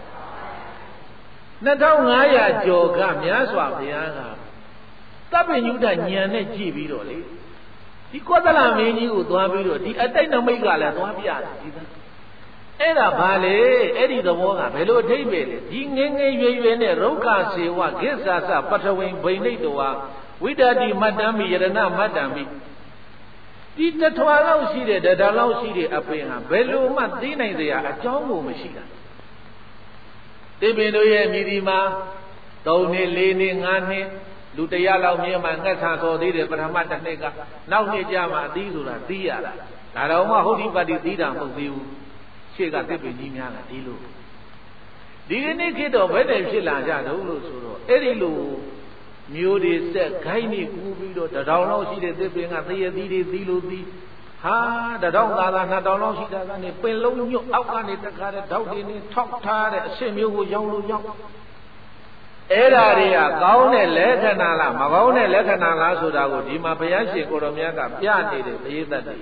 နှစ်ထောင်ငါးရာကျော်ကမြတ်စွာဘုရားကသဗ္ဗညုတဉာဏ်နဲ့ကြည့်ပြီးတော့လေဒီကောသလမင်းကြီးကိုသွားပြီးတော့ဒီအတိတ်နမိတ်ကလည်းသွားပြတယ်ဒီသားအဲ့ဒါဘာလေအဲ့ဒီသဘောကဘယ်လိုအထိပ္ပယ်လဲဒီငယ်ငယ်ရွယ်ရွယ်နဲ့ရုက္ခစေဝကိစ္ဆာစပထဝိံဗိနိတဝါဝိတတိမတ္တမိယရဏမတ္တမိဒီတထွာလောက်ရှိတဲ့တဒါလောက်ရှိတဲ့အပင်ဟာဘယ်လိုမှသိနိုင်စရာအကြောင်းကိုမရှိတာတိပင်တို့ရဲ့မြည်ဒီမှာ၃နှစ်၄နှစ်၅နှစ်လူတရားလောက်မြင်မှငှက်ဆာတော်သေးတယ်ပထမတစ်နှစ်ကနောက်နှစ်ကျမှအသီးဆိုတာသီးရတာဒါတော့မှဟုတ်ဒီပတ္တိသီးတာမဟုတ်သေးဘူးရှေ့ကတိပင်ကြီးများကဒီလိုဒီကနေ့ခေတ်တော့ဘယ်တည်းဖြစ်လာကြတော့လို့ဆိုတော့အဲ့ဒီလိုမျိုးတွေဆက်ခိုင်းနေကူပြီးတော့တထောင်လောက်ရှိတဲ့သစ်ပင်ကသရသီးတွေသီးလို့သီးဟာတထောင်သာသာနှစ်ထောင်လောက်ရှိတာကနေပင်လုံးညွတ်အောက်ကနေတခါတဲ့ဓာတ်တွေနဲ့ထောက်ထားတဲ့အဆင့်မျိုးကိုရောင်းလို့ရောင်းအဲ့ဓာတွေကကောင်းတဲ့လက္ခဏာလားမကောင်းတဲ့လက္ခဏာလားဆိုတာကိုဒီမှာဘုရားရှင်ကိုတော်မြတ်ကပြနေတဲ့ပရိသတ်တွေ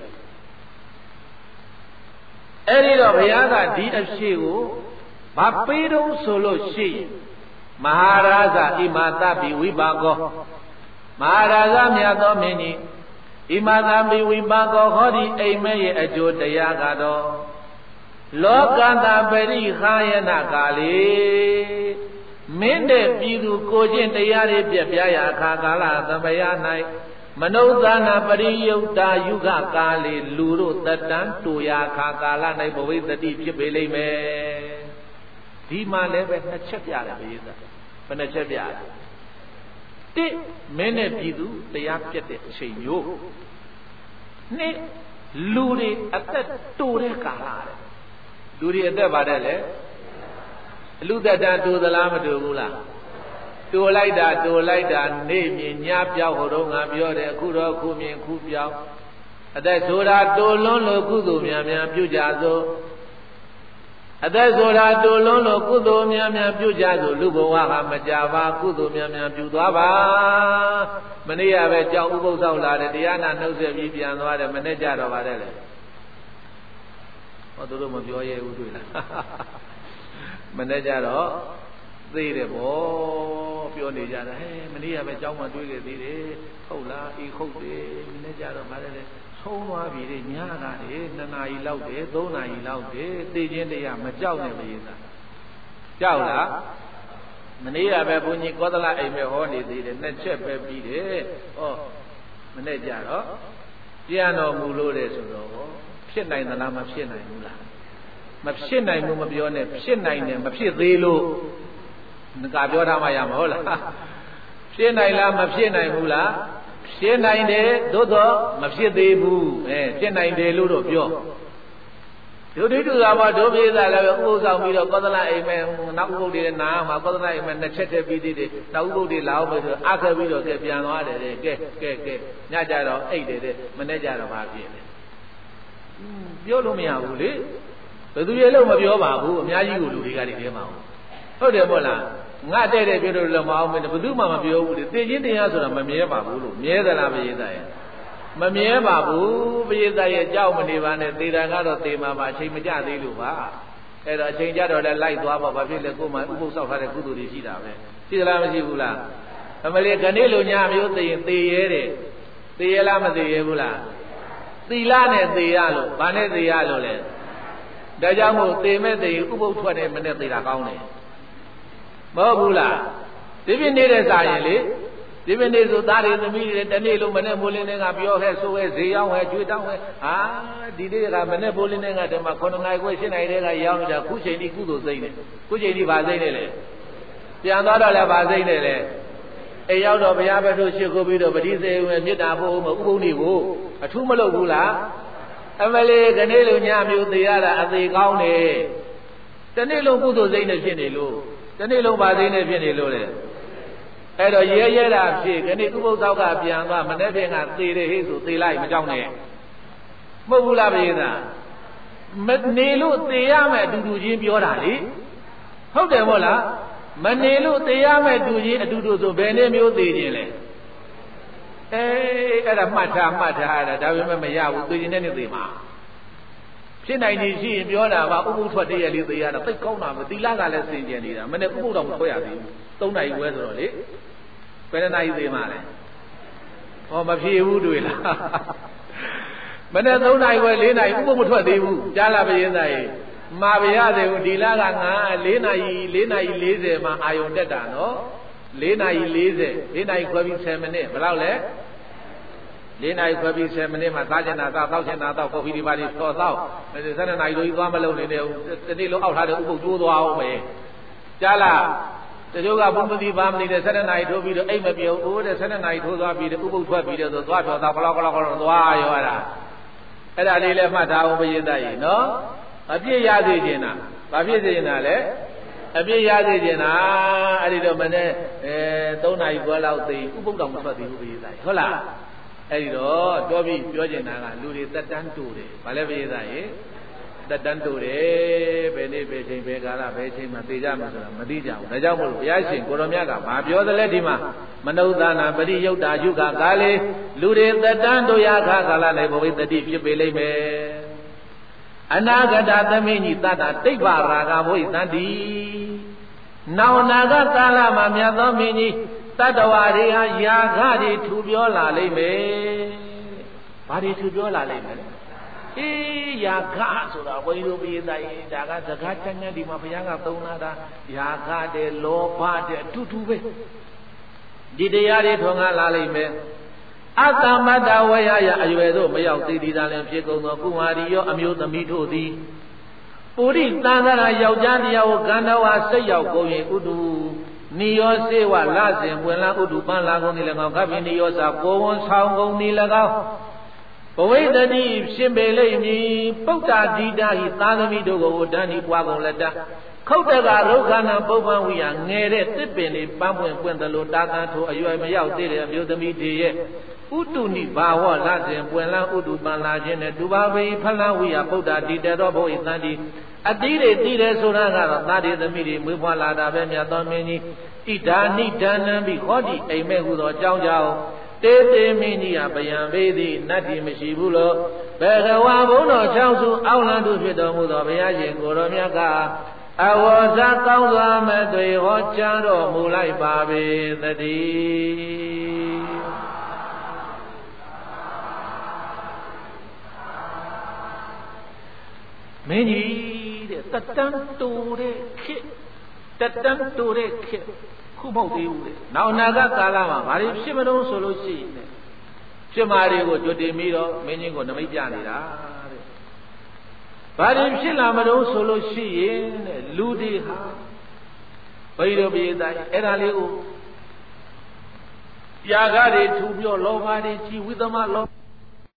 အဲ့ဒီတော့ဘုရားကဒီအဖြစ်ကိုမပေးတော့ဆိုလို့ရှိရင်မဟာရာဇဣမာတပိဝိပါကောမဟာရာဇမြတ်သောမင်းကြီးဣမာတပိဝိပါကောဟောဒီအိမ်မဲရဲ့အကျိုးတရားကတော့လောကတပရိခာယနာကာလေမင်းတဲ့ပြည်သူကိုချင်းတရားတွေပြပြရာအခါကာလသမယ၌မနုဿာနာပရိယုတ်တာယုဂကာလေလူတို့တတန်းတူရာခါကာလ၌ဘဝိတ္တိဖြစ်ပေလိမ့်မယ်ဒီမှာလည်းပဲနှစ်ချက်ပြတယ်ဘုရားဘယ်နှချက်ပြလဲတစ်မင်းနဲ့ပြည်သူတရားပြတ်တဲ့အချိန်မျိုးနှစ်လူတွေအသက်တူတဲ့ကာလတဲ့လူတွေအသက်ပါတယ်လေအလူသက်တမ်းတူသလားမတူဘူးလားတူလိုက်တာတူလိုက်တာနေမြင်ညပြောက်ဟိုတော့ငါပြောတယ်အခုတော့ခုမြင်ခုပြောက်အသက်ဆိုတာတူလွန်းလို့ကုသိုလ်များများပြုကြစို့အသက်ဆိုတာတူလွန်းလို့ကုသိုလ်များများပြုကြစို့လူဘဝကမကြပါကုသိုလ်များများပြုသွားပါမနေ့ကပဲကြောက်ဥပုသ်ဆောင်လာတယ်တရားနာနှုတ်ဆက်ပြီးပြန်သွားတယ်မနေ့ကြတော့ပါတယ်လေဟောသူတို့မပြောရဲဘူးတွေ့လားမနေ့ကြတော့သိတယ်ဗောပြောနေကြတာဟဲ့မနေ့ကပဲကြောင်းမှတွေ့ခဲ့သေးတယ်ဟုတ်လားအေးဟုတ်တယ်မနေ့ကျတော့ဗါတယ်ဆုံးသွားပြီလေညကလေနှစ်နာရီလောက်တယ်သုံးနာရီလောက်တယ်သိချင်းတရားမကြောက်နဲ့မရသာကြောက်လားမနေ့ကပဲဘုန်းကြီးကောသလအိမ်မဲ့ဟောနေသေးတယ်နှစ်ချက်ပဲပြီးတယ်ဟောမနေ့ကျတော့ပြန်တော်မူလို့လေဆိုတော့ဖြစ်နိုင်သလားမဖြစ်နိုင်ဘူးလားမဖြစ်နိုင်ဘူးမပြောနဲ့ဖြစ်နိုင်တယ်မဖြစ်သေးလို့ငါပြောထားမှရမှာဟုတ်လားဖြစ်နိုင်လားမဖြစ်နိုင်ဘူးလားဖြစ်နိုင်တယ်သို့တော့မဖြစ်သေးဘူးအဲဖြစ်နိုင်တယ်လို့တော့ပြောဒုတိယကမှဒုပိသလည်းဥပုသ်ဆောင်ပြီးတော့ကောသလအိမ်မဲနောက်ဥပုသ်တွေနာမှာကောသလအိမ်မဲနှစ်ချက်တည်းပြီးသေးတယ်နောက်ဥပုသ်တွေလာအောင်ပဲဆိုအခက်ပြီးတော့ကဲပြန်သွားတယ်တဲ့ကဲကဲကဲညကြတော့အိတ်တယ်တဲ့မနေ့ကြတော့ဘာဖြစ်လဲပြောလို့မရဘူးလေဘယ်သူရဲ့လို့မပြောပါဘူးအများကြီးကိုလူတွေကတွေထဲမှာဟုတ်တယ်မို့လားငါတဲ့တဲ့ပြောလို့လည်းမအောင်မင်းဘယ်သူမှမပြောဘူးလေသိချင်းတရားဆိုတာမမြဲပါဘူးလို့မြဲသလားမမြဲသရဲ့မမြဲပါဘူးပရိသတ်ရဲ့ကြောက်မနေပါနဲ့သေတာကတော့သေမှာပါအချိန်မကျသေးလို့ပါအဲ့တော့အချိန်ကျတော့လည်းလိုက်သွားပါဘာဖြစ်လဲကိုယ်မှဥပုသ်ဆောက်ထားတဲ့ကုသိုလ်တွေရှိတာပဲရှိသလားမရှိဘူးလားအမလေးခဏလိုညမျိုးသိရင်သေရဲတယ်သေရလားမသေရဘူးလားသီလနဲ့သေရလို့ဘာနဲ့သေရလို့လဲဒါကြောင့်မို့သေမဲ့သေဥပုသ်ထွက်တဲ့မနဲ့သေတာကောင်းတယ်မဟုတ်ဘူးလားဒီပြနေတဲ့စာရင်လေဒီမနေ့ဆိုသားတွေသမီးတွေတနေ့လုံးမနဲ့မိုးလင်းတွေကပြောခဲ့ဆိုခဲ့ဈေးရောက်ခဲ့ကျွေးတောင်းခဲ့ဟာဒီနေ့ကမနဲ့မိုးလင်းတွေကတည်းကခုနှစ်နာရီခွဲရှင်းနိုင်တဲ့ကရောက်နေတာခုချိန်ဒီကုသိုလ်စိမ့်နေခုချိန်ဒီဗာစိမ့်နေလေပြန်သွားတော့လည်းဗာစိမ့်နေလေအိမ်ရောက်တော့ဘုရားဘက်တို့ရှစ်ခုပြီးတော့ပဋိသေဝေမေတ္တာဖို့မဥပုံဒီကိုအထူးမလုပ်ဘူးလားအမလေးဒီနေ့လိုညမျိုးသေရတာအသေးကောင်းတယ်တနေ့လုံးကုသိုလ်စိမ့်နေဖြစ်နေလို့တနေ့လုံးဗာစိမ့်နေဖြစ်နေလို့လေအဲ့တော့ရဲရဲတာဖြစ်ခဏဥပုသ်သောက်ကပြန်သွားမနေ့ပြင်ကသေတယ်ဟေ့ဆိုသေလိုက်မကြောက်နဲ့မဟုတ်ဘူးလားပြေးသားမနေလို့သေရမယ်အတူတူချင်းပြောတာလေဟုတ်တယ်မို့လားမနေလို့သေရမယ်တူချင်းအတူတူဆိုဘယ်နည်းမျိုးသေခြင်းလဲအေးအဲ့ဒါမှတ်ထားမှတ်ထားရတာဒါပေမဲ့မရဘူးသေခြင်းနဲ့နေသေမှာဖြစ်နိုင်နေရှိရင်ပြောတာပါဥပုသ်ထွက်တရလေးသေရတာသိကောင်းတာမသီလကလည်းစင်ကြယ်နေတာမနေ့ဥပုသ်တော့မထွက်ရသေးဘူးသုံးနာရီဝဲဆိုတော့လေဘယ်နှနာရီသေးမှလဲဟောမဖြေဘူးတွေ့လားမနေ့သုံးနာရီဝဲလေးနာရီဥပုသ်မထွက်သေးဘူးကြားလားပြင်းသားရေမှာပြရသေးဘူးဒီလကငါလေးနာရီလေးနာရီလေးဆယ်မှာအာယုံတက်တာနော်လေးနာရီလေးဆယ်လေးနာရီခွဲပြီးဆယ်မိနစ်ဘယ်လောက်လဲလေးနာရီခွဲပြီးဆယ်မိနစ်မှာစားချင်တာစားတောက်ချင်တာတောက်ကော်ဖီဒီပါဒီတော်တောက်ဆယ်နှစ်နာရီလိုကြီးသွားမလုံးနေတယ်တနေ့လုံးအောက်ထားတဲ့ဥပုသ်ကျိုးသွားအောင်ပဲကြားလားတချို့ကဘုံပတိပါမနေတဲ့ဆယ်နှစ်နာရီထိုးပြီးတော့အိတ်မပြုံအိုးတဲ့ဆယ်နှစ်နာရီထိုးသွားပြီးတော့ဥပုသ်ထွက်ပြီးတော့သွားပြောသားဘလောက်ဘလောက်ကတော့သွားရောအဲ့ဒါအဲ့ဒါလေးလည်းမှတ်ထားအောင်ပြည့်သားကြီးနော်အပြည့်ရသေးခြင်းလားဘာဖြစ်စေခြင်းလားလဲအပြည့်ရသေးခြင်းလားအဲ့ဒီတော့မနေ့အဲသုံးနာရီခွဲလောက်သိဥပုသ်တော်မထွက်သေးဘူးပြည့်သားကြီးဟုတ်လားအဲ့ဒီတော့ပြောပြီးပြောချင်တာကလူတွေတက်တန်းတူတယ်ဘာလဲပြည့်သားကြီးတက်တန်းတူတယ်ဘယ်နေ့ဘယ်ချိန်ဘယ်ကာလဘယ်ချိန်မှာသိကြမှာဆိုတာမသိကြဘူးဒါကြောင့်မို့လို့ဘုရားရှင်ကိုရောမြတ်ကဘာပြောသလဲဒီမှာမနုဿာနာပရိယုတ်တာယုကကာလေလူတွေတက်တန်းတူရခါကာလ၌ဘဝိတ္တိဖြစ်ပေလိမ့်မယ်အနာဂတသမိညိတတ္တတိဗ္ဗရာဂဘဝိတ္တိနောင်နာဂကာလမှာမြတ်သောမင်းကြီးတတ္တဝါတွေဟာယာခတွေထူပြောလာလိမ့်မယ်ဘာတွေထူပြောလာလိမ့်မယ်အေးယာခဆိုတာဘုန်းကြီးတို့ပြည်သားရင်ဒါကစကားတန်းတန်းဒီမှာဘုရားကသုံးလာတာယာခတဲ့လောဘတဲ့အတူတူပဲဒီတရားတွေထွန်းကားလာလိမ့်မယ်အတ္တမတ္တဝယယအရွယ်သို့မရောက်သေးသည်သာလည်းဖြစ်ကုန်သောကုမာရီရောအမျိုးသမီးတို့သည်ပုရိသန္တရာယောက်ျားတရားကိုကန္တဝါစိတ်ရောက်ကုန်ရင်ဥတုနိယောစေဝလစဉ်ပွင့်လာဥတုပန်းလာကုန်သည်၎င်းကပ္ပိနိယောစာကိုဝန်ဆောင်ကုန်သည်၎င်းဘဝိတ္တိရှင်ပေလိမ့်မည်ပုဒ္ဒါဒိတာဤသာသမီတို့ကိုတန်းဤပွားကုန်လက်တခုတ်တကရုက္ခဏပုပ္ပံဝိယငယ်တဲ့တစ်ပင်လေးပန်းပွင့်ပွင့်သလိုတာကန်းထိုအရွယ်မရောက်သေးတဲ့အမျိုးသမီးတွေရဲ့ဥတုနိဘာဝလစဉ်ပွင့်လာဥတုပန်းလာခြင်းနဲ့ဒုဘာဝိဖလဝိယပုဒ္ဒါဒိတတော်ဘုဣသန္တိအတိတွေတည်တယ်ဆိုတာကတော့သာတိသမီးတွေမွေးဖွားလာတာပဲမြတ်သောမင်းကြီးဣဒာနိဒန္နံပြီးဟောဒီအိမ်မဲ့ဟူသောအကြောင်းကြောင့်တေတေမင်းကြီးကဗျံပေးသည်နတ်တိမရှိဘူးလို့ဘေကဝါဘုန်းတော်၆စုအောက်လံသူဖြစ်တော်မူသောဘုရားရှင်ကိုရောမြတ်ကအဝေါ်ဇကောင်းစွာမတွေဟောကြားတော်မူလိုက်ပါပေသတည်းမင်းကြီးတဲ့တတန်းတူတဲ့ခေတတန်းတူတဲ့ခေခုမဟုတ်သေးဘူးတဲ့နောက်အနာဂတ်ကာလမှာဘာတွေဖြစ်မလို့ဆိုလို့ရှိရင်ဖြစ်မာတွေကိုကြွတင်ပြီးတော့မင်းကြီးကိုနမိတ်ပြနေတာတဲ့ဘာတွေဖြစ်လာမလို့ဆိုလို့ရှိရင်တဲ့လူတွေဟာဘိဓိပိတိုင်းအဲ့ဒါလေးကိုຢာကတွေထူပြီးတော့လောဘတွေကြီးဝိသမလော